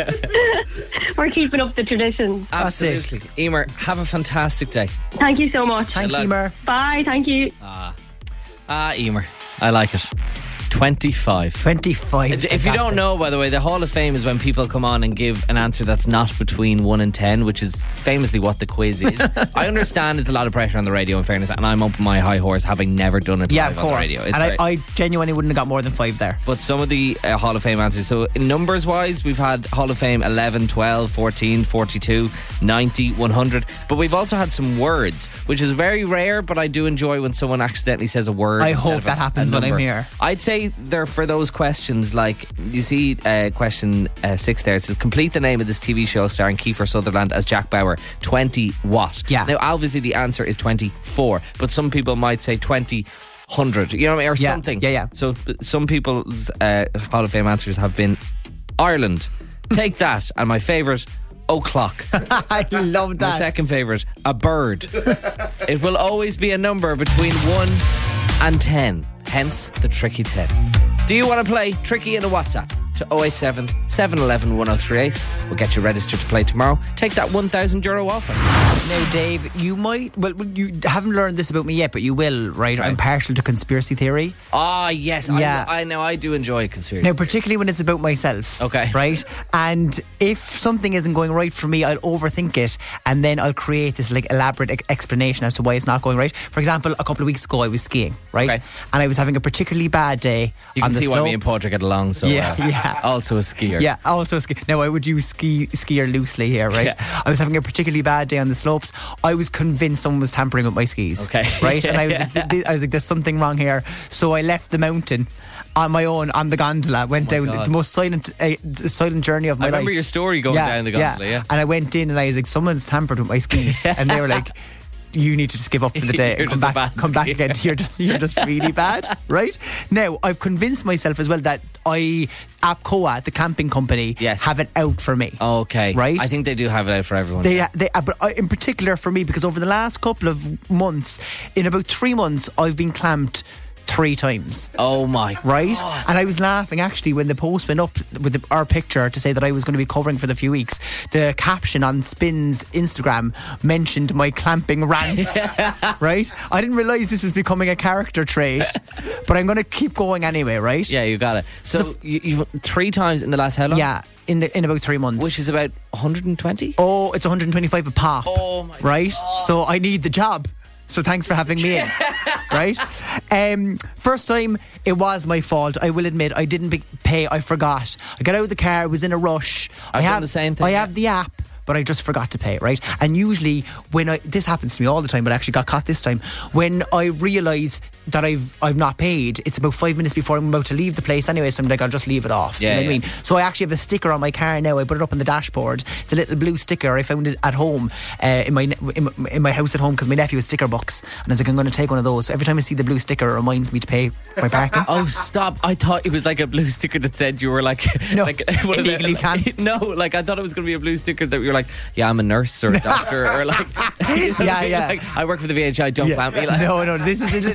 We're keeping up the tradition. Absolutely. Emer, have a fantastic day. Thank you so much. Thanks, luck. Emer. Bye. Thank you. Ah, ah, Emer. I like it. twenty-five. twenty-five. If you Fantastic. don't know, by the way, the Hall of Fame is when people come on and give an answer that's not between one and ten, which is famously what the quiz is. I understand it's a lot of pressure on the radio, in fairness, and I'm up my high horse having never done it Yeah, live of on the course. radio. It's And I, very- I genuinely wouldn't have got more than five there. But some of the uh, Hall of Fame answers, so numbers wise, we've had Hall of Fame eleven, twelve, fourteen, forty-two, ninety, one hundred. But we've also had some words, which is very rare, but I do enjoy when someone accidentally says a word. I instead hope of that a- happens a when I'm number. here. I'd say they're for those questions, like you see uh, question uh, six there. It says complete the name of this T V show starring Kiefer Sutherland as Jack Bauer. twenty what? Yeah. Now obviously the answer is twenty-four, but some people might say twenty hundred, you know what I mean, or Yeah, something. yeah, yeah. So uh, some people's uh, Hall of Fame answers have been Ireland, take that, and my favourite, o'clock. I love My that. second favourite, a bird. It will always be a number between one and ten, hence the tricky ten. Do you want to play Tricky in a WhatsApp to oh eight seven, seven one one, one oh three eight? We'll get you registered to play tomorrow. Take that one thousand euro off us. Now, Dave, you might, well, you haven't learned this about me yet, but you will, right? I'm partial to conspiracy theory. Ah, yes. Yeah. I, I know. I do enjoy conspiracy. Now, particularly when it's about myself. Okay. Right? And if something isn't going right for me, I'll overthink it and then I'll create this like elaborate ex- explanation as to why it's not going right. For example, a couple of weeks ago, I was skiing, right? Okay. And I was having a particularly bad day. You on can the see why me and slopes. Padraig get along so Yeah, well. yeah. Also a skier. Yeah, also ski. Now I would use ski skier loosely here, right? Yeah. I was having a particularly bad day on the slopes. I was convinced someone was tampering with my skis. Okay. Right? And I was like, th- th- I was like, there's something wrong here. So I left the mountain on my own on the gondola, went Oh my down God. the most silent uh, silent journey of my I life. remember your story going down the gondola, yeah. And I went in and I was like, someone's tampered with my skis. And they were like, you need to just give up for the day You're and come just a back bad come back skier. again. You're just you're just really bad, right? Now I've convinced myself as well that I Apcoa, the camping company, Yes. have it out for me. Okay. Right? I think they do have it out for everyone. They, yeah. they, uh, but uh, in particular for me, because over the last couple of months, in about three months, I've been clamped three times. Oh my Right? God. And I was laughing actually when the post went up with the, our picture to say that I was going to be covering for the few weeks. The caption on Spin's Instagram mentioned my clamping rants. Right? I didn't realise this was becoming a character trait, but I'm going to keep going anyway, right? Yeah, you got it. So you, you three times in the last how long? Yeah, in the in about three months. Which is about one hundred twenty? Oh, it's one hundred twenty-five a pop. Oh my Right? God. So I need the job. So thanks for having me in. Right? Um, first time, it was my fault. I will admit, I didn't be- pay. I forgot. I got out of the car, was in a rush. I've I done have the same thing, I yeah. have the app, but I just forgot to pay, right? And usually, when I this happens to me all the time, but I actually got caught this time. When I realise that I've I've not paid, it's about five minutes before I'm about to leave the place anyway. So I'm like, I'll just leave it off. Yeah, you know what yeah. I mean? So I actually have a sticker on my car now. I put it up on the dashboard. It's a little blue sticker. I found it at home uh, in my in my, in my house at home because my nephew has sticker books, and I was like, I'm going to take one of those. So every time I see the blue sticker, it reminds me to pay my parking. Oh, stop. I thought it was like a blue sticker that said you were like... No, like, one of the- illegally camped. No, like I thought it was going to be a blue sticker that you were like, yeah, I'm a nurse or a doctor or like... you know what Yeah, I mean? yeah. Like, I work for the V H I, don't Yeah. clamp me. Like, No, no. This is a little. This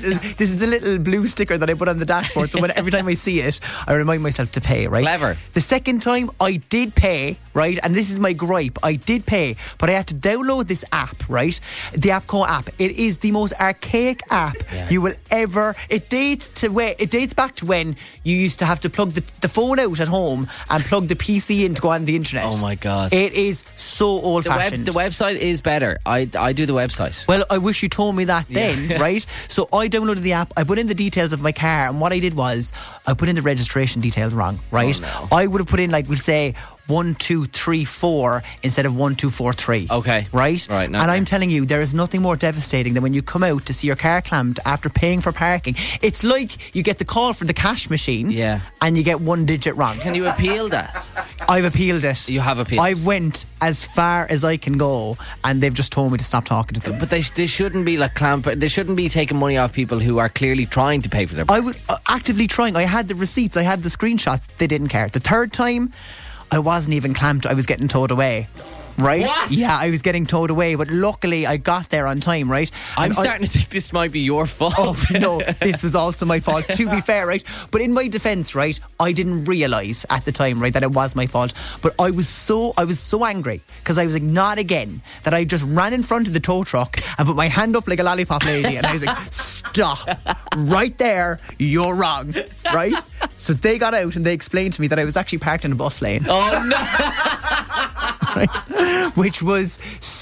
this is a little blue sticker that I put on the dashboard. So when every time I see it, I remind myself to pay, right? Clever. The second time I did pay, right? And this is my gripe. I did pay, but I had to download this app, right? The Appco app. It is the most archaic app Yeah. you will ever. It dates to where it dates back to when you used to have to plug the, the phone out at home and plug the P C in to go on the internet. Oh my God. It is so old The, web, fashioned. the website is better. I, I do the website. Well, I wish you told me that then, Yeah. right? So I downloaded the app, I put in the details of my car, and what I did was I put in the registration details wrong, right? Oh, no. I would have put in, like, we'll say one two three four instead of one two four three. Okay. Right? Right, no, and okay. I'm telling you, there is nothing more devastating than when you come out to see your car clamped after paying for parking. It's like you get the call for the cash machine, Yeah. and you get one digit wrong. Can you appeal that? I've appealed it. You have appealed. I went as far as I can go, and they've just told me to stop talking to them. But they, they shouldn't be like clamp. They shouldn't be taking money off people who are clearly trying to pay for their. I was uh, actively trying. I had the receipts. I had the screenshots. They didn't care. The third time, I wasn't even clamped. I was getting towed away. Right? What? Yeah, I was getting towed away, but luckily I got there on time, right? I'm And I- starting to think this might be your fault. Oh no, this was also my fault, to be fair, right? But in my defence, right, I didn't realise at the time, right, that it was my fault. But I was so I was so angry because I was like, not again, that I just ran in front of the tow truck and put my hand up like a lollipop lady, and I was like, stop right there, you're wrong, right? So they got out and they explained to me that I was actually parked in a bus lane. Oh no! Right? Which was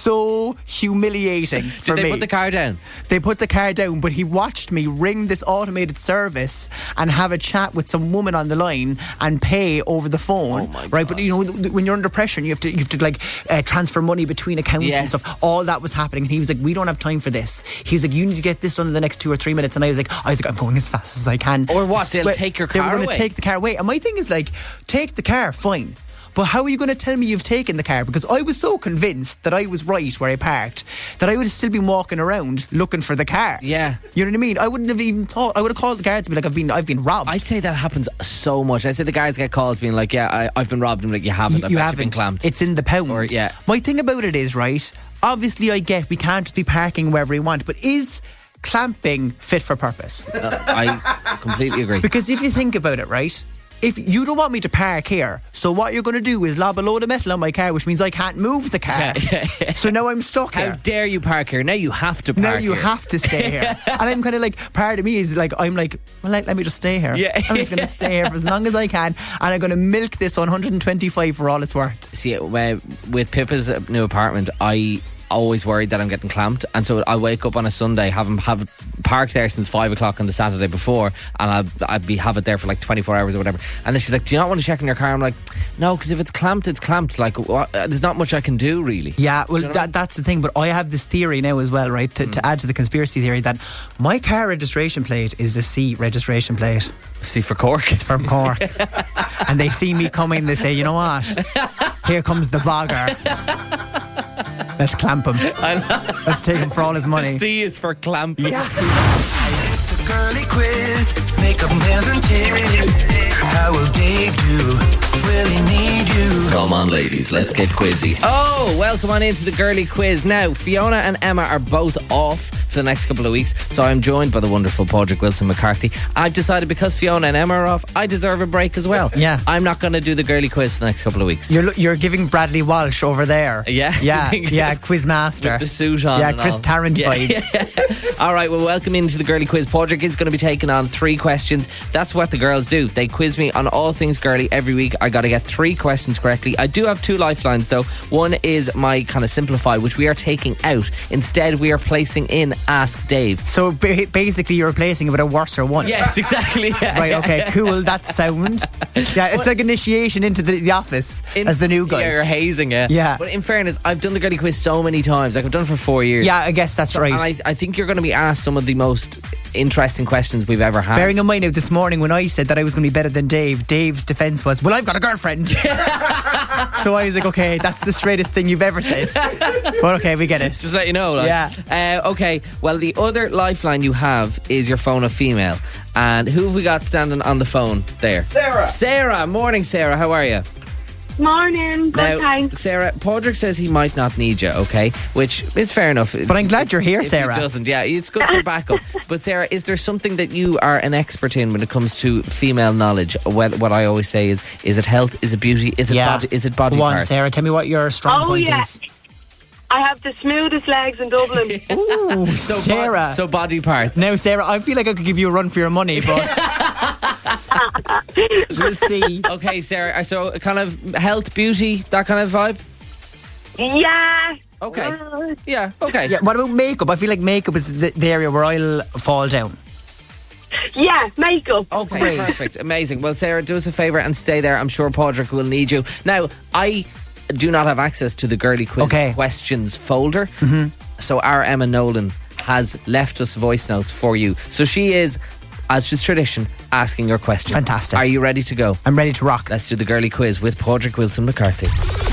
so humiliating for Did they me. put the car down? They put the car down, but he watched me ring this automated service and have a chat with some woman on the line and pay over the phone. Oh my right? But you know, th- when you're under pressure and you have to, you have to like uh, transfer money between accounts Yes. and stuff. All that was happening, and he was like, "We don't have time for this." He's like, "You need to get this done in the next two or three minutes." And I was like, "I was like, I'm going as fast as I can." Or what? They'll Swear- take your They were car going away. to take the car away, and my thing is like, take the car, fine. But how are you going to tell me you've taken the car? Because I was so convinced that I was right where I parked that I would have still been walking around looking for the car. Yeah. You know what I mean? I wouldn't have even thought. I would have called the guards and be like, I've been, I've been robbed. I'd say that happens so much. I say the guards get calls being like, "Yeah, I, I've been robbed." I'm like, "You haven't. you, I've you actually haven't. been clamped." It's in the pound. Or, yeah. My thing about it is, right, obviously I get we can't just be parking wherever we want, but is clamping fit for purpose? Uh, I completely agree. Because if you think about it, right, if you don't want me to park here, so what you're going to do is lob a load of metal on my car, which means I can't move the car. Yeah, yeah, yeah. So now I'm stuck How here. dare you park here? Now you have to park Now you here. have to stay here. And I'm kind of like, part of me is like, I'm like, well, let, let me just stay here. Yeah. I'm just going to stay here for as long as I can, and I'm going to milk this one hundred twenty-five for all it's worth. See, uh, with Pippa's new apartment, I always worried that I'm getting clamped, and so I wake up on a Sunday, have have parked there since five o'clock on the Saturday before, and I'd, I'd be have it there for like twenty-four hours or whatever. And then she's like, "Do you not want to check in your car?" I'm like, "No, because if it's clamped, it's clamped. Like, what, uh, there's not much I can do really." Yeah, well, Do you know that, that's the thing. But I have this theory now as well, right? To, Mm. to add to the conspiracy theory, that my car registration plate is a C registration plate. See, for Cork. It's from Cork. And they see me coming, they say, "You know what? Here comes the bogger. Let's clamp him. Let's take him for all his money." C is for clamping. Yeah. It's the girly quiz. Makeup and pants and tears. How will Dave do? Will he need you? Come on, ladies, let's get quizzy. Oh, welcome on into the girly quiz. Now, Fiona and Emma are both off for the next couple of weeks, so I'm joined by the wonderful Padraig Wilson McCarthy. I've decided because Fiona and Emma are off, I deserve a break as well. Yeah. I'm not going to do the girly quiz for the next couple of weeks. You're you're giving Bradley Walsh over there. Yeah. Yeah, yeah, Quizmaster. With the suit on. Yeah, and Chris all. Tarrant Yeah. vibes. All right, well, welcome into the girly quiz. Padraig is going to be taking on three questions. That's what the girls do. They quiz me on all things girly every week. I got to get three questions correctly. I do have two lifelines though. One is my kind of simplify, which we are taking out. Instead, we are placing in Ask Dave. So ba- basically, you're replacing it with a worser one. Yes, exactly. Right, okay, cool. That's sound. Yeah, it's like initiation into the, the office In- as the new guy. Yeah, you're hazing it. Yeah. But in fairness, I've done the girly quiz so many times. Like, I've done it for four years. Yeah, I guess that's right. And I, I think you're going to be asked some of the most interesting questions we've ever had. Bearing in mind now, this morning when I said that I was going to be better than Dave, Dave's defence was, well, I've got a girlfriend. So I was like, okay, that's the straightest thing you've ever said. But okay, we get it. Just let you know. Like. Yeah. Uh, okay, well, the other lifeline you have is your phone of female. And who have we got standing on the phone there? Sarah. Sarah. Morning, Sarah. How are you? Morning. Good, Now, thanks. Sarah, Padraig says he might not need you, okay? Which is fair enough. But I'm glad you're here, if Sarah. He doesn't, yeah, it's good for backup. But Sarah, is there something that you are an expert in when it comes to female knowledge? What, what I always say is, is it health? Is it beauty? Is it Yeah. body? Is it body Go on, parts? Sarah, tell me what your strong Oh, point yeah. is. I have the smoothest legs in Dublin. Ooh, So bo- Sarah. so body parts. Now, Sarah, I feel like I could give you a run for your money, but we'll see. Okay, Sarah. So kind of health, beauty, that kind of vibe. Yeah. Okay. Uh, Yeah. Okay. Yeah, what about makeup? I feel like makeup is the, the area where I'll fall down. yeah, makeup. Okay, Great. perfect, amazing. Well, Sarah, do us a favour and stay there. I'm sure Padraig will need you. Now, I do not have access to the Girly Quiz Okay. questions folder, mm-hmm. so our Emma Nolan has left us voice notes for you. So she is, as is tradition, asking your question. Fantastic. Are you ready to go? I'm ready to rock. Let's do the Girly Quiz with Padraig Wilson McCarthy.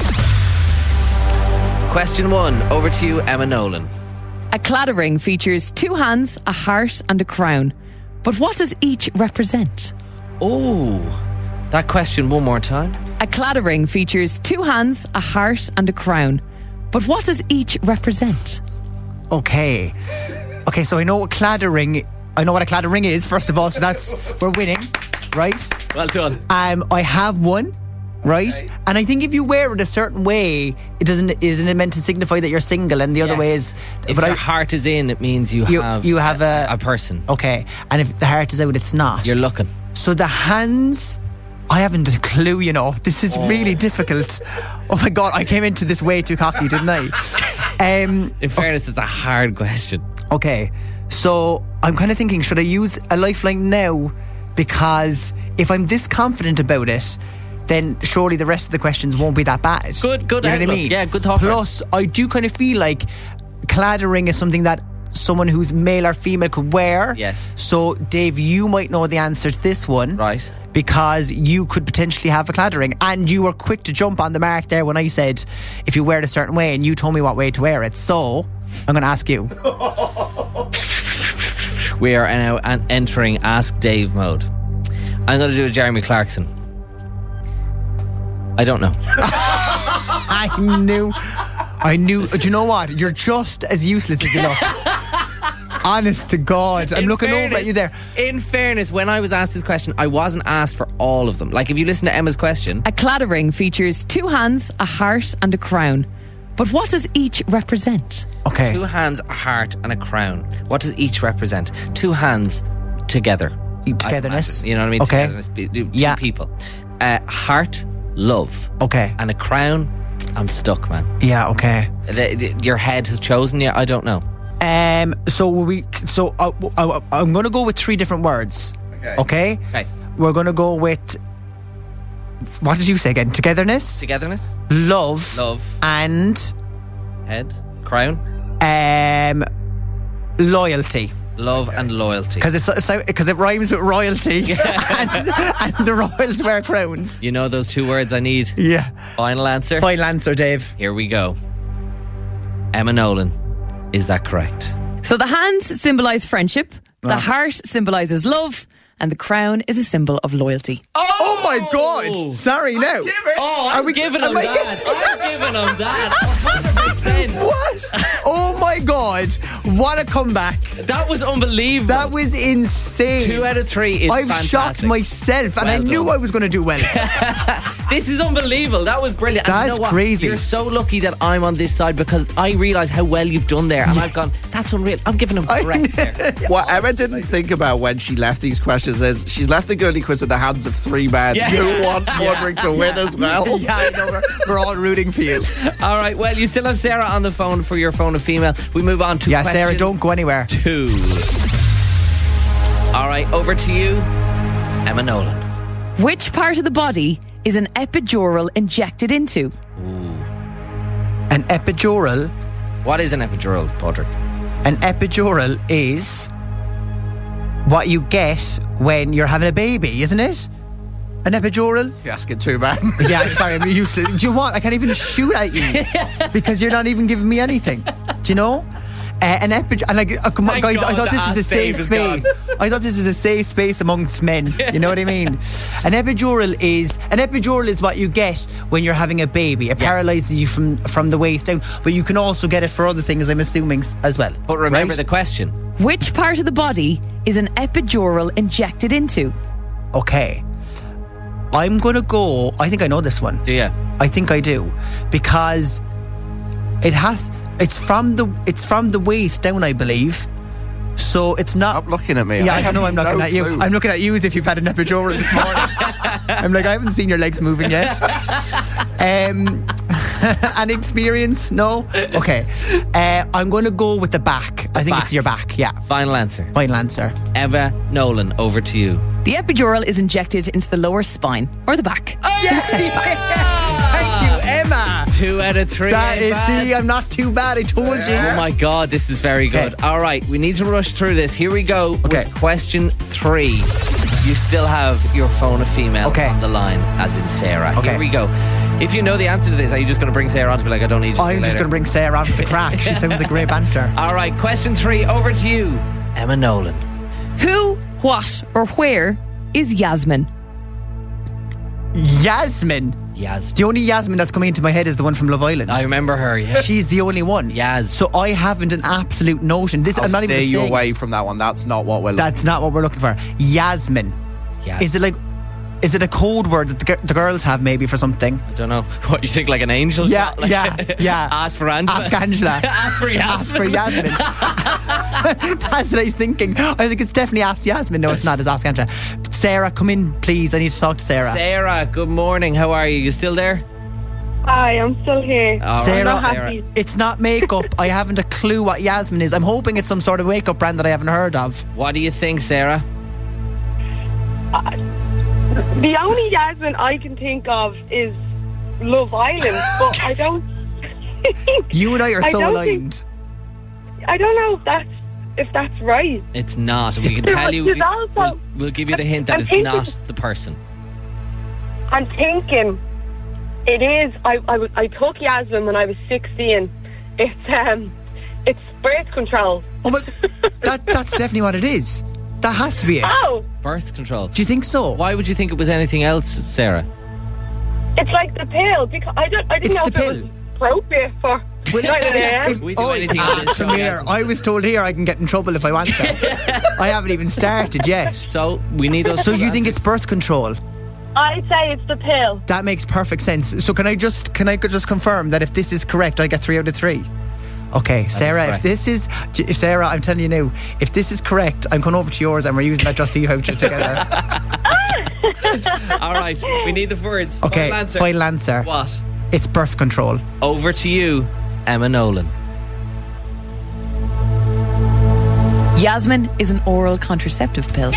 Question one, over to you, Emma Nolan. A claddering features two hands, a heart, and a crown. But what does each represent? Oh, that question one more time. A claddering features two hands, a heart, and a crown. But what does each represent? Okay. Okay, so I know what claddering... I know what a claddering is, first of all, so that's... We're winning, right? Well done. Um, I have one, right? Okay. And I think if you wear it a certain way, it doesn't isn't it meant to signify that you're single, and the other Yes. way is... If but your I, heart is in, it means you, you, have you have a, a person. Okay, and if the heart is out, it's not. You're looking. So the hands... I haven't a clue, you know. This is Oh. really difficult. Oh my God, I came into this way too cocky, didn't I? Um, In fairness, it's a hard question. Okay, so I'm kind of thinking, should I use a lifeline now? Because if I'm this confident about it, then surely the rest of the questions won't be that bad. Good, good You know what I outlook. mean? Yeah, good thought. Plus, I do kind of feel like claddering is something that someone who's male or female could wear. Yes. So, Dave, you might know the answer to this one. Right. Because you could potentially have a claddering. And you were quick to jump on the mark there when I said if you wear it a certain way, and you told me what way to wear it. So, I'm going to ask you. We are now an- entering Ask Dave mode. I'm going to do a Jeremy Clarkson. I don't know. I knew. I knew. Do you know what? You're just as useless as you look. Honest to God. I'm In looking over fairness- at you there. In fairness, when I was asked this question, I wasn't asked for all of them. Like, if you listen to Emma's question, A claddering features two hands, a heart, and a crown. But what does each represent? Okay. two hands, a heart, and a crown. What does each represent? Two hands together. Togetherness. I imagine. You know what I mean? Okay. Togetherness. be- Two Yeah. people. Uh, heart, love. Okay. And a crown, I'm stuck, man. Yeah, okay. The, the, your head has chosen you. I don't know. Um. So we. So uh, uh, I'm going to go with three different words. Okay. Okay. Okay. We're going to go with. What did you say again? Togetherness, Togetherness, love, love, and head, crown, um, loyalty. love, and loyalty. Because it's because it rhymes with royalty, and, and the royals wear crowns. You know those two words I need. Yeah. Final answer. Final answer, Dave. Here we go. Emma Nolan, is that correct? So the hands symbolise friendship, the Oh. heart symbolises love, and the crown is a symbol of loyalty. Oh my God! Sorry, now. Oh, I'm Are we- giving him am I that. I'm giving him that. one hundred percent. What? Oh my God! What a comeback! That was unbelievable. That was insane. Two out of three is I've fantastic. shocked myself, and Well I knew done. I was going to do well. This is unbelievable. That was brilliant. And you That's know what? crazy. You're so lucky that I'm on this side because I realise how well you've done there. And I've gone, that's unreal. I'm giving him correct there. What Emma didn't think about when she left these questions is she's left the Girly Quiz in the hands of three men Yeah. who want Padraig to win as well. Yeah, I know. We're, we're all rooting for you. All right. Well, you still have Sarah on the phone for your phone of female. We move on to Yeah, question Sarah, don't go anywhere. two. All right. Over to you, Emma Nolan. Which part of the body is an epidural injected into? An epidural. What is an epidural, Padraig? An epidural is what you get when you're having a baby, isn't it? An epidural? You're asking two men. Yeah, sorry, I'm useless. Do you know what? I can't even shoot at you because you're not even giving me anything. Do you know? Uh, an epidural, and like, uh, come on, Thank guys, God I thought the this is a ass safe Dave is gone. space. I thought this was a safe space amongst men. You know what I mean? An epidural is an epidural is what you get when you're having a baby. It Yes. paralyzes you from from the waist down, but you can also get it for other things. I'm assuming s- as well. But remember right? the question. Which part of the body is an epidural injected into? Okay, I'm gonna go. I think I know this one. Do you? I think I do, because it has. It's from the. It's from the waist down, I believe. So it's not. Stop looking at me. Yeah, I I have know I'm looking no at you. clue. I'm looking at you as if you've had an epidural this morning. I'm like, I haven't seen your legs moving yet. Um, an experience? No. Okay. Uh, I'm going to go with the back. I think back. it's your back. Yeah. Final answer. Final answer. Emma Nolan, over to you. The epidural is injected into the lower spine or the back. Yes! Thank you, Emma. Two out of three. That ain't is. bad. See, I'm not too bad. I told you. Oh my God, this is very good. Okay. All right, we need to rush through this. Here we go Okay. with question three. You still have your phone a female Okay. on the line, as in Sarah. Okay. Here we go. If you know the answer to this, are you just going to bring Sarah on to be like, I don't need you to I'm just going to bring Sarah on for the crack. She sounds like great banter. All right, question three, over to you, Emma Nolan. Who, what, or where is Yasmin? Yasmin. Yas. The only Yasmin that's coming into my head is the one from Love Island. I remember her, yeah. She's the only one. Yaz. So I haven't an absolute notion. This I'll I'm not steer even you saying. away from that one. That's not what we're looking That's not what we're looking for. Yasmin. Yas. Is it like? Is it a code word that the, gi- the girls have maybe for something? I don't know. What, you think like an angel? Yeah, Like- yeah, yeah. Ask for Angela. Ask Angela. Ask for Yasmin. Ask for Yasmin. That's what I was thinking. I was like, it's definitely Ask Yasmin. No, it's not. It's Ask Angela. Sarah, come in, please. I need to talk to Sarah. Sarah, good morning. How are you? You still there? Hi, I'm still here. All right, Sarah, I'm not Sarah. happy. It's not makeup. I haven't a clue what Yasmin is. I'm hoping it's some sort of makeup brand that I haven't heard of. What do you think, Sarah? The only Yasmin I can think of is Love Island, but I don't. You and I are I so don't aligned. Think, I don't know if that's if that's right. It's not. We can There tell was- you. there's we- also- We'll, we'll give you the hint that I'm it's thinking- not the person. I'm thinking it is. I I, was- I took Yasmin when I was sixteen. It's um, it's birth control. Oh, but that that's definitely what it is. That has to be it. Oh, Birth control. Do you think so? Why would you think it was anything else, Sarah? it's like the pill because I don't. I didn't It's know the if it pill. was appropriate for. Well, nine a m. if- We do oh, anything ah, on this show, come here. Yasmin. I was told here I can get in trouble if I want to. I haven't even started yet. So we need those. So two you think it's answers. birth control? I'd say it's the pill. That makes perfect sense. So can I just can I just confirm that if this is correct, I get three out of three? Okay, Sarah, if correct. this is J- Sarah, I'm telling you now, if this is correct, I'm coming over to yours and we're using that Just Eat voucher together. All right, we need the words. Okay, Final answer. final answer. What? It's birth control. Over to you, Emma Nolan. Yasmin is an oral contraceptive pill.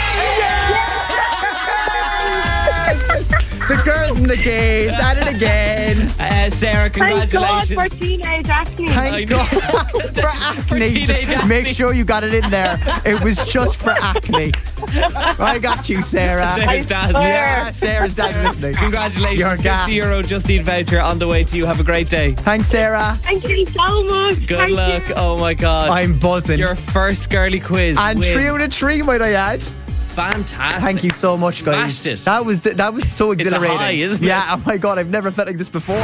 The girls and the gays at it again. Uh, Sarah, Thank God congratulations. for teenage acne. Thank God for acne. teenage Just acne. make sure you got it in there. It was just for acne. I got you, Sarah. Sarah's dad. Yeah, Sarah's dad's listening. Congratulations, You're gas. fifty euro Just Eat voucher on the way to you. Have a great day. Thanks, Sarah. Thank you so much. Good Thank luck. you. Oh my God. I'm buzzing. Your first girly quiz. and win. three out of three, might I add? Fantastic. Thank you so much, guys. Smashed it. That was th- that was so It's a exhilarating. high, isn't yeah, it? oh my God, I've never felt like this before.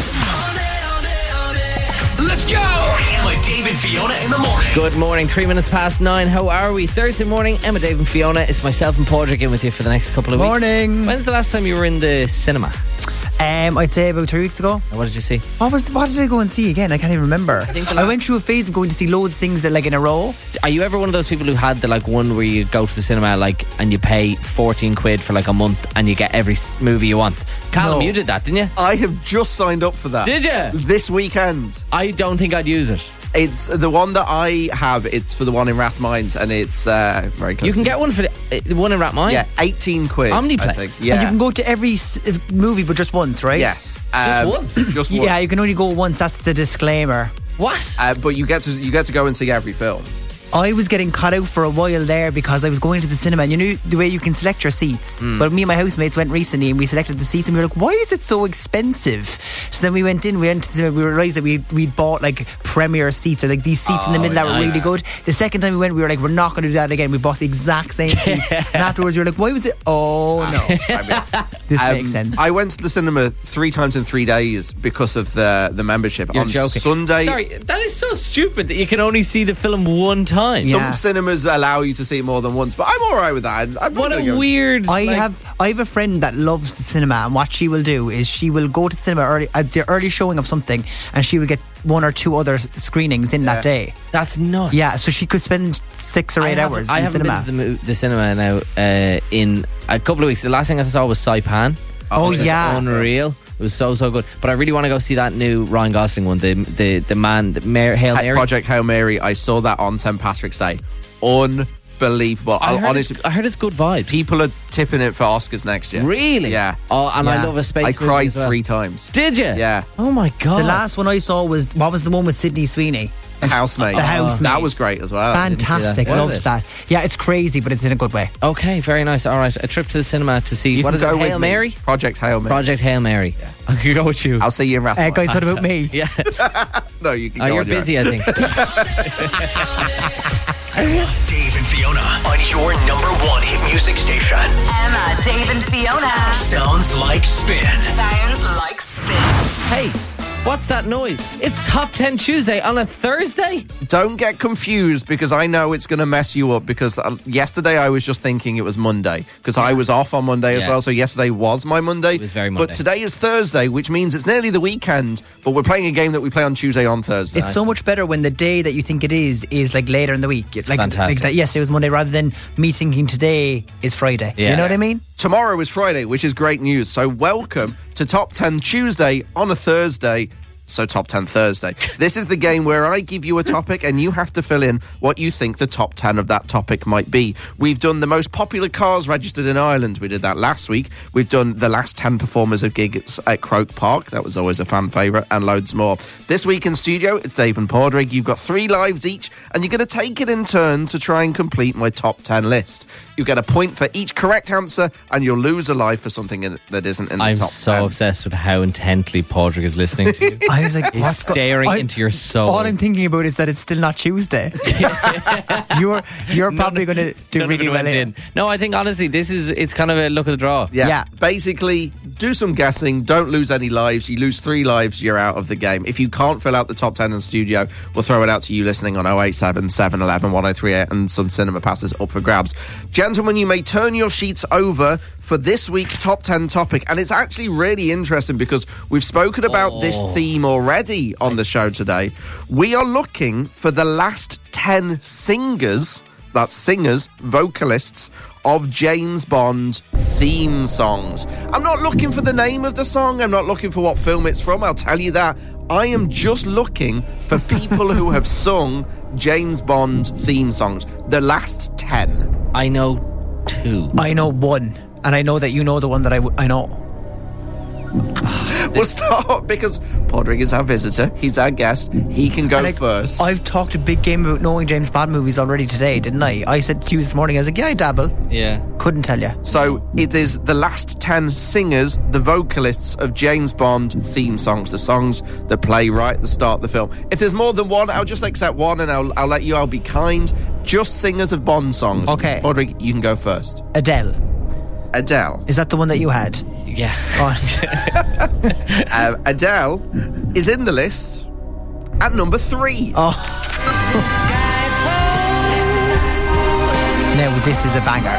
Let's go! Emma, Dave, and Fiona in the morning. Good morning, three minutes past nine. How are we? Thursday morning, Emma, Dave, and Fiona. It's myself and Padraig in with you for the next couple of weeks. Morning. When's the last time you were in the cinema? Um, I'd say about three weeks ago. And what did you see? What was what did I go and see again? I can't even remember. I, think the last- went through a phase of going to see loads of things that like in a row. Are you ever one of those people who had the like one where you go to the cinema like and you pay fourteen quid for like a month and you get every s- movie you want? Callum, No. you did that, didn't you? I have just signed up for that. Did you? This weekend. I don't think I'd use it. It's the one that I have. It's for the one in Rathmines, and it's uh, very close. You can to get one for the, uh, the one in Rathmines. Yeah, eighteen quid. Omniplex. I think. And Yeah. you can go to every s- uh, movie, but just once, right? Yes. Just Um, once? Just once. Yeah, you can only go once. That's the disclaimer. What? Uh, but you get to you get to go and see every film. I was getting caught out for a while there because I was going to the cinema, and you know the way you can select your seats. Mm. Well, me and my housemates went recently and we selected the seats, and we were like, why is it so expensive? So then we went in, we went to the cinema, we realised that we we'd bought like premier seats, or like these seats Oh, in the middle that were nice. really good. The second time we went, we were like, we're not going to do that again. We bought the exact same seats. And afterwards we were like, why was it? Oh no. This Um, makes sense. I went to the cinema three times in three days because of the the membership. You're On joking. Sunday, Sorry, that is so stupid that you can only see the film one time. some cinemas allow you to see it more than once, but I'm all right with that. I'm- I'm What not a gonna go- weird. I like- have I have a friend that loves the cinema, and what she will do is she will go to the cinema early at the early showing of something, and she will get one or two other s- screenings in that day. That's nuts. Yeah, so she could spend six or I eight haven't- hours I in the haven't cinema. been to the, mo- the cinema now uh, in a couple of weeks. The last thing I saw was Saipan. Oh, which was yeah. unreal. It was so so good. But I really want to go see that new Ryan Gosling one. The the the man, the Mayor, Hail Mary. Project Hail Mary. I saw that on Saint Patrick's Day. Unbelievable. I I'll heard, honestly, it's, I heard it's good vibes. people are tipping it for Oscars next year. Really? Yeah. Oh, and I Yeah. love a space. I movie cried as well. three times. Did you? Yeah. Oh my god. The last one I saw was what was the one with Sydney Sweeney? The Housemaid. The Housemaid. That was great as well. Fantastic. Was Loved it? that. Yeah, it's crazy, but it's in a good way. Okay, very nice. All right, a trip to the cinema to see You what can is it? go with Hail me. Mary. Project Hail Mary. Project Hail Mary. I could go with you. I'll see you in Uh, Rathmore. guys, what about me? Yeah. No, you can Oh, go you're on your busy, own. I think. Dave and Fiona on your number one hit music station. Emma, Dave, and Fiona. Sounds like spin. Sounds like spin. Hey, what's that noise? It's Top ten Tuesday on a Thursday? Don't get confused, because I know it's going to mess you up, because uh, yesterday I was just thinking it was Monday, because I was off on Monday as Yeah. well, so yesterday was my Monday. It was very Monday. But today is Thursday, which means it's nearly the weekend, but we're playing a game that we play on Tuesday on Thursday. It's so much better when the day that you think it is is like later in the week. It's like, fantastic. Like that, yesterday was Monday, rather than me thinking today is Friday. Yeah. You know what I mean? Tomorrow is Friday, which is great news. So welcome to Top ten Tuesday on a Thursday. So Top ten Thursday. This is the game where I give you a topic and you have to fill in what you think the top ten of that topic might be. We've done the most popular cars registered in Ireland. We did that last week. We've done the last ten performers of gigs at Croke Park. That was always a fan favourite, and loads more. This week in studio, it's Dave and Padraig. You've got three lives each, and you're going to take it in turn to try and complete my top ten list. You get a point for each correct answer, and you'll lose a life for something in, that isn't in the I'm top so ten. obsessed with how intently Padraig is listening to you. I was like, He's what's go- staring I- into your soul. All I'm thinking about is that it's still not Tuesday. you're you're probably going to do None of really it well went here. in. No, I think honestly, this is it's kind of a look of the draw. Yeah. Yeah. Basically, do some guessing. Don't lose any lives. You lose three lives, you're out of the game. If you can't fill out the top ten in the studio, we'll throw it out to you listening on oh eight seven, seven one one, one oh three eight and some cinema passes up for grabs. Gentlemen, you may turn your sheets over for this week's top ten topic. And it's actually really interesting because we've spoken about this Oh. theme already on the show today. We are looking for the last ten singers, that's singers, vocalists, of James Bond theme songs. I'm not looking for the name of the song. I'm not looking for what film it's from. I'll tell you that. I am just looking for people who have sung James Bond theme songs. The last ten. I know two. I know one, and I know that you know the one that I, w- I know. We'll start because Padraig is our visitor. He's our guest. He can go And I- first. I've talked a big game about knowing James Bond movies already today, didn't I? I said to you this morning, I was like, yeah, I dabble. Yeah. Couldn't tell you. So it is the last ten singers, the vocalists of James Bond theme songs, the songs that play right at the start of the film. If there's more than one, I'll just accept one and I'll, I'll let you, I'll be kind. Just singers of Bond songs. Okay. Padraig, you can go first. Adele. Adele. Is that the one that you had? Yeah. Oh. uh, Adele is in the list at number three. Oh. Now, this is a banger.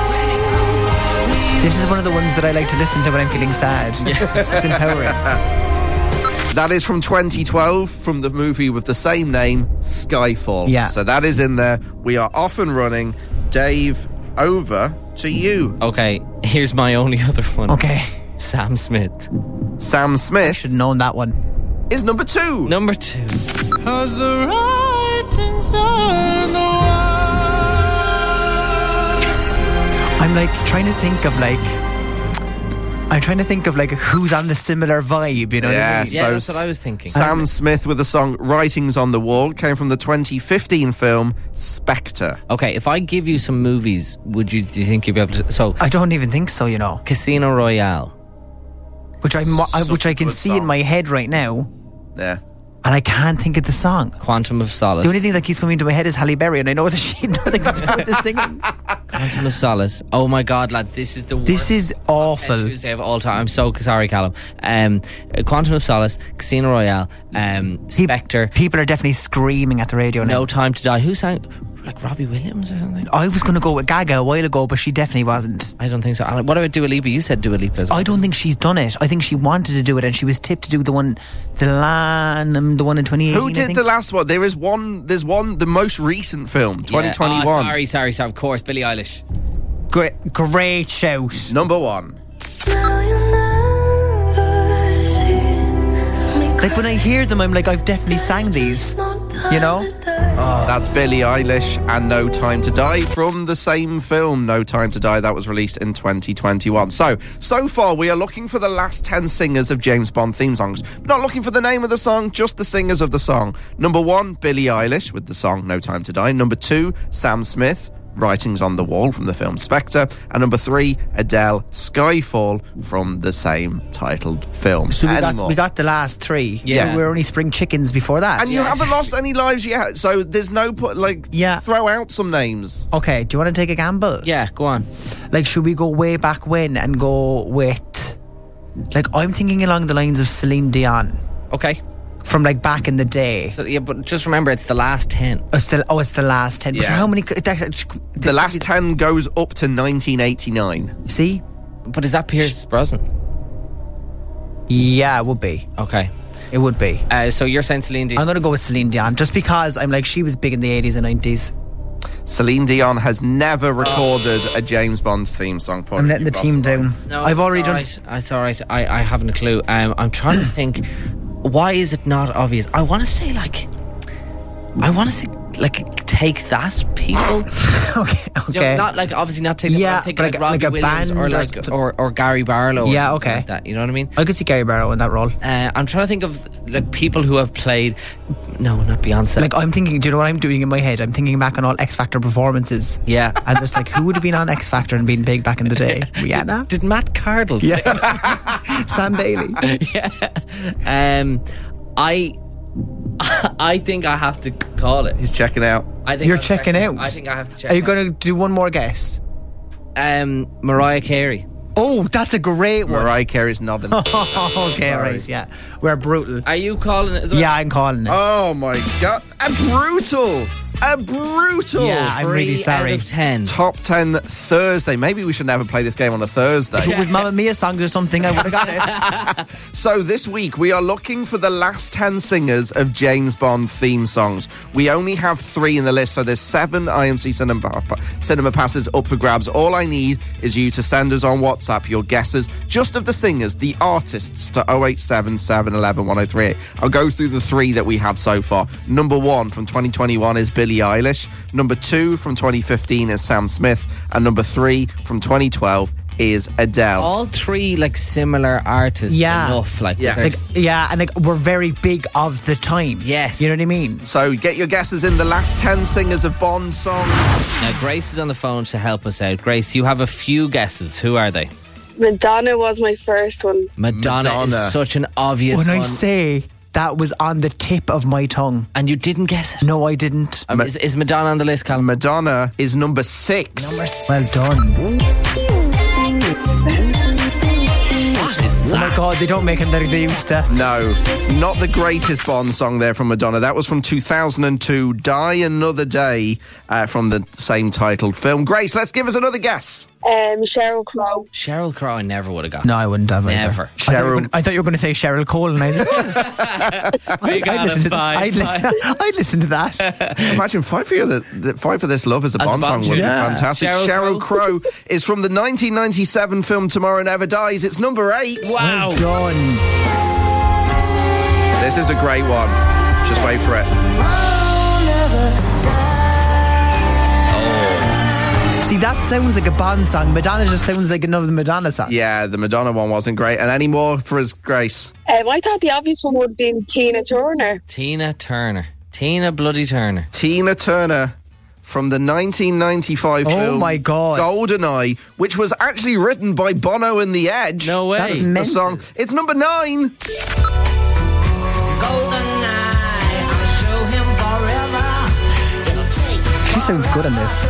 This is one of the ones that I like to listen to when I'm feeling sad. It's empowering. That is from twenty twelve, from the movie with the same name, Skyfall. Yeah. So that is in there. We are off and running. Dave, over to you. Okay, here's my only other one. Okay. Sam Smith. Sam Smith Should have known that one. is number two. Number two. Cause the writing's on the wall. I'm like trying to think of like I'm trying to think of like who's on the similar vibe, you know Yeah, what I mean? Yeah, so that's what I was thinking. Sam Smith with the song Writings on the Wall came from the twenty fifteen film Spectre. Okay, if I give you some movies, would you? Do you think you'd be able to? So I don't even think so, you know. Casino Royale, Which I mo- I- which I can good see song. in my head right now, Yeah. and I can't think of the song. Quantum of Solace. The only thing that keeps coming into my head is Halle Berry, and I know that she had nothing to do with the singing. Quantum of Solace. Oh my God, lads, this is the worst This is awful. Tuesday of all time. I'm so sorry, Callum. Um, Quantum of Solace, Casino Royale, um, Spectre. People are definitely screaming at the radio now. No Time to Die. Who sang? Like Robbie Williams or something? I was going to go with Gaga a while ago, but she definitely wasn't. I don't think so. And what about Dua Lipa? You said Dua Lipa as well. I don't think she's done it. I think she wanted to do it, and she was tipped to do the one, the lan, um, the one in twenty eighteen. Who I did think. the last one? There is one. There's one. The most recent film, twenty twenty-one. Oh, sorry, sorry, sorry. Of course, Billie Eilish. Great, great shout. Number one. Like when I hear them, I'm like, I've definitely sang these. You know? Oh. That's Billie Eilish and No Time to Die from the same film, No Time to Die, that was released in twenty twenty-one. So, so far we are looking for the last ten singers of James Bond theme songs. Not looking for the name of the song, just the singers of the song. Number one, Billie Eilish with the song No Time to Die. Number two, Sam Smith, Writings on the Wall from the film Spectre. And number three, Adele, Skyfall from the same titled film. So we Any got, more? we got the last three. Yeah. So we're only spring chickens before that. And you haven't lost any lives yet, so there's no put like Yeah. throw out some names. Okay, do you want to take a gamble? Yeah, go on. Like, should we go way back when and go with, like, I'm thinking along the lines of Celine Dion. Okay. From like back in the day. So yeah, but just remember, it's the last ten. Oh, it's the, oh, it's the last ten. But Yeah. how many? That, The last ten goes up to nineteen eighty-nine. See? But is that Pierce Brosnan? Yeah, it would be. Okay. It would be. Uh, so you're saying Celine Dion? I'm going to go with Celine Dion just because I'm like, she was big in the eighties and nineties. Celine Dion has never recorded a James Bond theme song. I'm letting the team down. No, I've already it's done. all right. It's all right. I, I haven't a clue. Um, I'm trying to think. Why is it not obvious? I want to say like, I want to say like, take that people. okay, You know, okay. not like obviously not take. Yeah, I'm thinking but like, like a- Robbie like a Williams band or or like something. or, or Gary Barlow. Or Yeah, something okay. like that. You know what I mean? I could see Gary Barlow in that role. Uh, I'm trying to think of like people who have played. No, not Beyonce. Like, I'm thinking, do you know what I'm doing in my head? I'm thinking back on all X Factor performances. Yeah. And just like, who would have been on X Factor and been big back in the day? Rihanna? Did Matt Cardle sing? Yeah. Sam Bailey. yeah. Um, I, I think I have to call it. He's checking out. I think You're I'm checking out. I think I have to check. Are you out. going to do one more guess? Um, Mariah Carey. Oh, that's a great one. Mariah Carey's nodding. Oh, okay, Sorry. right, yeah. We're brutal. Are you calling it as well? Yeah, I'm calling it. Oh my god. A brutal. A brutal. Yeah, I'm really Three sorry. out of ten. Top ten Thursday. Maybe we should never play this game on a Thursday. If it was Mamma Mia songs or something, I would have got it. So this week we are looking for the last ten singers of James Bond theme songs. We only have three in the list, so there's seven I M C cinema, cinema passes up for grabs. All I need is you to send us on WhatsApp your guesses, just of the singers, the artists, to oh eight seven, seven one one, one oh three eight. I'll go through the three that we have so far. Number one from twenty twenty-one is Billie Eilish. Number two from twenty fifteen is Sam Smith. And number three from twenty twelve is Adele. All three like similar artists. Yeah. Enough. Like, Yeah. Like, there's- yeah, and like, we're very big of the time. Yes. You know what I mean? So get your guesses in, the last ten singers of Bond songs. Now Grace is on the phone to help us out. Grace, you have a few guesses. Who are they? Madonna was my first one. Madonna, Madonna. is such an obvious When one. I say that was on the tip of my tongue. And you didn't guess it. No, I didn't. Um, is, is Madonna on the list, Callum? Madonna is number six. Number six. Well done. What is Oh my that? god, they don't make them like they used to. No, not the greatest Bond song there from Madonna. That was from two thousand two, Die Another Day, uh, from the same titled film. Grace, let's give us another guess. Um, Sheryl Crow. Sheryl Crow, I never would have got. No, I wouldn't have. either. Never. I thought, you were Cheryl- gonna, I thought you were going to say Cheryl Cole, and I was like, Big I'd on listen a to five, I'd, li- five. I'd listen to that. Imagine Fight for, you, the, Fight for This Love as a As a Bond Bond song would tune. be Yeah. fantastic. Sheryl Sheryl Crow is from the nineteen ninety-seven film Tomorrow Never Dies. It's number eight. Wow. Well done. This is a great one. Just wait for it. See, that sounds like a Bond song. Madonna just sounds like another Madonna song. Yeah, the Madonna one wasn't great. And any more for us, Grace? Um, I thought the obvious one would have been Tina Turner. Tina Turner. Tina bloody Turner. Tina Turner from the nineteen ninety-five Oh film my God. GoldenEye, which was actually written by Bono and The Edge. No way. That's the mental. song. It's number nine. She sounds good in this.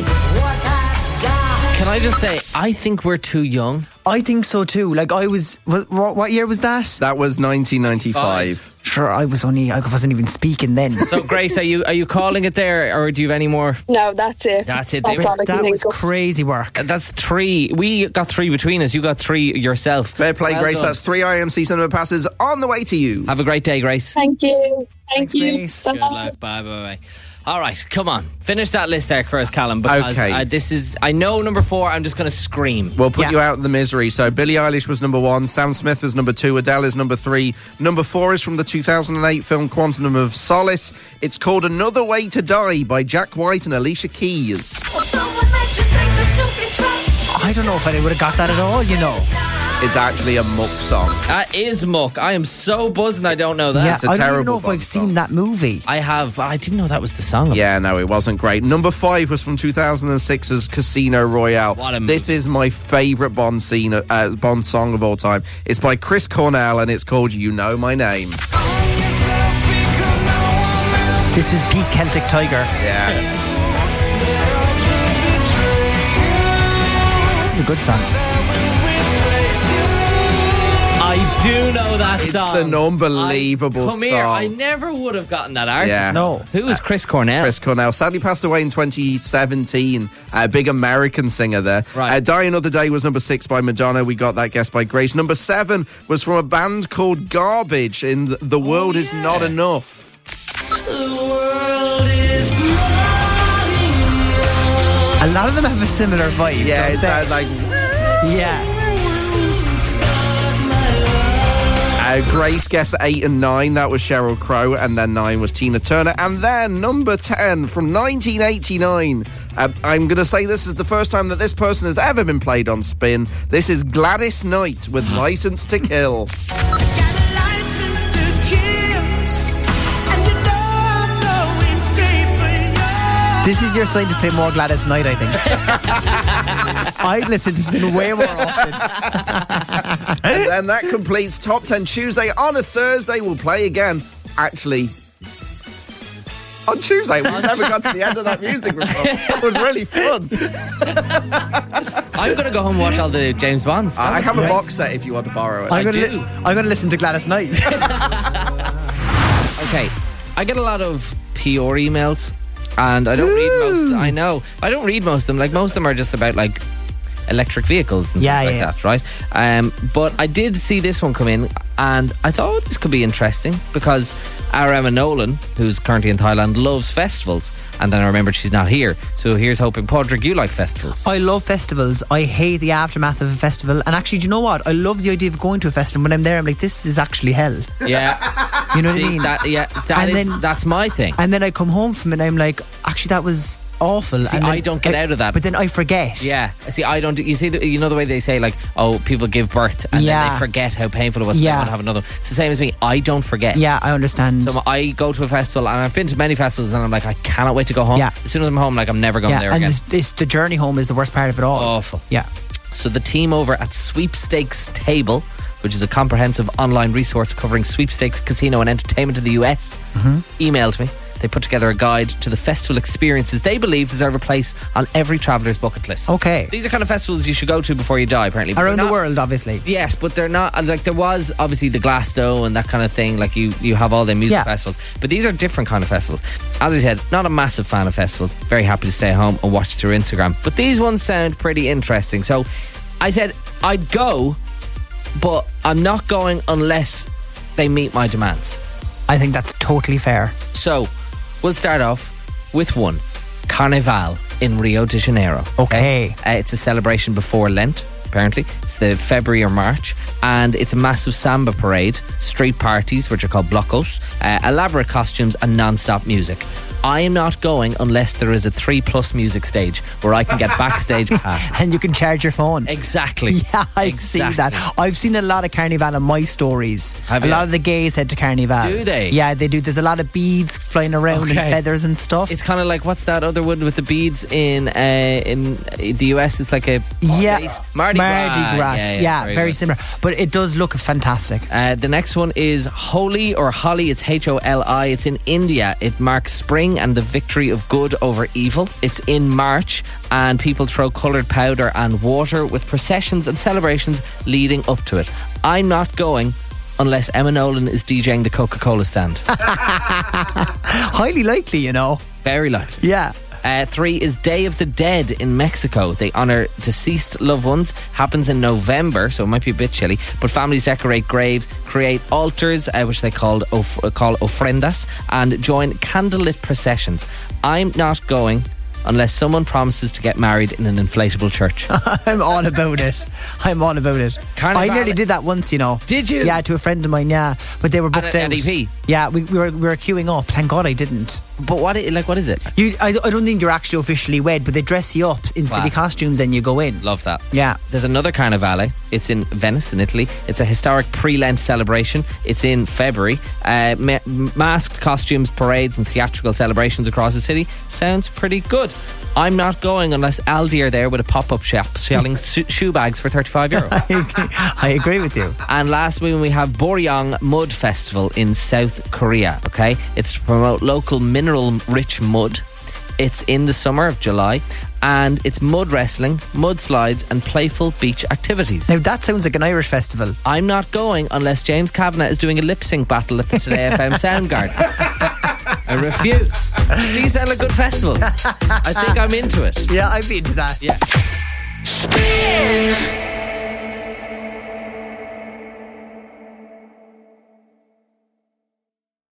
Can I just say, I think we're too young. I think so too. Like I was, what, what year was that? That was nineteen ninety-five. Sure, I was only, I wasn't even speaking then. So, Grace, are you are you calling it there, or do you have any more? No, that's it. That's it. That's all I can That think was of. crazy work. That's three. We got three between us. You got three yourself. Fair play, Well Grace. done. That's three I M C cinema passes on the way to you. Have a great day, Grace. Thank you. Thank Thanks, you. Grace. Bye. Good luck. Bye, bye, bye. All right, come on. Finish that list there for us, Callum, because Okay. uh, this is, I know number four, I'm just going to scream. We'll put Yeah. you out of the misery. So Billie Eilish was number one, Sam Smith was number two, Adele is number three. Number four is from the two thousand eight film Quantum of Solace. It's called Another Way to Die by Jack White and Alicia Keys. I don't know if I would have got that at all, you know. It's actually a muck song. That is muck. I am so buzzing I don't know that. Yeah, It's a I don't even terrible know if Bond I've seen song. that movie. I have. I didn't know that was the song. Yeah, no, it wasn't great. Number five was from two thousand six's Casino Royale. What a movie. This is my favourite Bond scene, uh, Bond song of all time. It's by Chris Cornell and it's called You Know My Name. This was Pete Celtic Tiger. Yeah. This is a good song. I do know that It's song. an unbelievable I, come here. song. I never would have gotten that artist. Yeah. No. Who is Chris Cornell? Chris Cornell sadly passed away in twenty seventeen. A big American singer there. Right. Uh, Die Another Day was number six by Madonna. We got that guessed by Grace. Number seven was from a band called Garbage in The, the World Is yeah. Not Enough. A lot of them have a similar vibe. Yeah, don't it's they? uh, like Yeah. uh, Grace guessed eight and nine. That was Sheryl Crow, and then nine was Tina Turner, and then number ten from nineteen eighty-nine. Uh, I'm going to say this is the first time that this person has ever been played on Spin. This is Gladys Knight with License to Kill. This is your sign to play more Gladys Knight, I think. I'd listen to Spin way more often. And then that completes Top ten Tuesday. On a Thursday, we'll play again. Actually, on Tuesday. We've never got to the end of that music before. It was really fun. I'm going to go home and watch all the James Bonds. I have a Right. box set if you want to borrow it. I'm gonna do. Li- I'm going to listen to Gladys Knight. Okay, I get a lot of P R emails, and I don't read most. I know I don't read most of them. Like most of them are just about like electric vehicles and Yeah, things like yeah. that, right? Um, but I did see this one come in, and I thought oh, this could be interesting because our Emma Nolan, who's currently in Thailand, loves festivals, and then I remembered she's not here. So here's hoping, Padraig, you like festivals. I love festivals. I hate the aftermath of a festival. And actually, do you know what? I love the idea of going to a festival. When I'm there, I'm like, this is actually hell. Yeah, You know See, what I mean? That, yeah, that And is then- that's my thing. And then I come home from it and I'm like, actually, that was awful. See, and then I don't get out of that. But then I forget. Yeah, see, I don't. You see, the, you know the way they say like, oh, people give birth and then Yeah. they forget how painful it was. And Yeah. they want to have another. It's the same as me. I don't forget. Yeah, I understand. So I go to a festival, and I've been to many festivals, and I'm like, I cannot wait to go home. Yeah. As soon as I'm home, like I'm never going yeah, there and again. this, this, the journey home is the worst part of it all. Awful. Yeah. So the team over at Sweepstakes Table, which is a comprehensive online resource covering sweepstakes, casino, and entertainment in the U S, Mhm. emailed me. They put together a guide to the festival experiences they believe deserve a place on every traveller's bucket list. Okay. These are kind of festivals you should go to before you die, apparently. But Around they're the not- world, obviously. Yes, but they're not like there was obviously the Glasgow and that kind of thing. Like you, you have all the music Yeah. festivals, but these are different kind of festivals. As I said, not a massive fan of festivals. Very happy to stay at home and watch through Instagram. But these ones sound pretty interesting. So I said I'd go, but I'm not going unless they meet my demands. I think that's totally fair. So we'll start off with one, Carnival in Rio de Janeiro. Okay. Uh, it's a celebration before Lent, apparently. It's the February or March, and it's a massive samba parade, street parties, which are called blocos, uh, elaborate costumes, and non-stop music. I am not going unless there is a three plus music stage where I can get backstage passes. And you can charge your phone. Exactly. Yeah, I've exactly. seen that. I've seen a lot of Carnival in my stories. Have a you? lot of the gays head to Carnival. Do they? Yeah, they do. There's a lot of beads flying around Okay. and feathers and stuff. It's kind of like, what's that other one with the beads in uh, in the U S? It's like a yeah, state. Mardi, Mardi Gras. Gras. Yeah, Yeah, yeah, very very good. similar. But it does look fantastic. Uh, the next one is Holi or Holi. It's H O L I. It's in India. It marks spring and the victory of good over evil. It's in March, and people throw coloured powder and water with processions and celebrations leading up to it. I'm not going unless Emma Nolan is DJing the Coca-Cola stand. Highly likely, you know. Very likely. Yeah. Uh, three is Day of the Dead in Mexico. They honour deceased loved ones. Happens in November, so it might be a bit chilly. But families decorate graves, create altars, uh, which they called of, uh, call ofrendas, and join candlelit processions. I'm not going unless someone promises to get married in an inflatable church. I'm all about it. I'm all about it. Carnival. I nearly did that once, you know. Did you? Yeah, to a friend of mine, yeah. But they were booked At out. an N D P? Yeah, we, we, were, we were queuing up. Thank God I didn't. But what, i- like, what is it? You, I, I don't think you're actually officially wed, but they dress you up in silly Class. costumes and you go in. Love that. Yeah. There's another Carnivale. It's in Venice, in Italy. It's a historic pre-Lent celebration. It's in February. Uh, ma- masked costumes, parades, and theatrical celebrations across the city. Sounds pretty good. I'm not going unless Aldi are there with a pop-up shop selling sho- shoe bags for thirty-five euro. I agree, I agree with you. And last week we have Boryong Mud Festival in South Korea. Okay, it's to promote local mineral-rich mud. It's in the summer of July, and it's mud wrestling, mud slides, and playful beach activities. Now that sounds like an Irish festival. I'm not going unless James Kavanagh is doing a lip sync battle at the Today F M Soundgarden. I refuse. These sound like good festivals. I think I'm into it. Yeah, I've been to that. Yeah.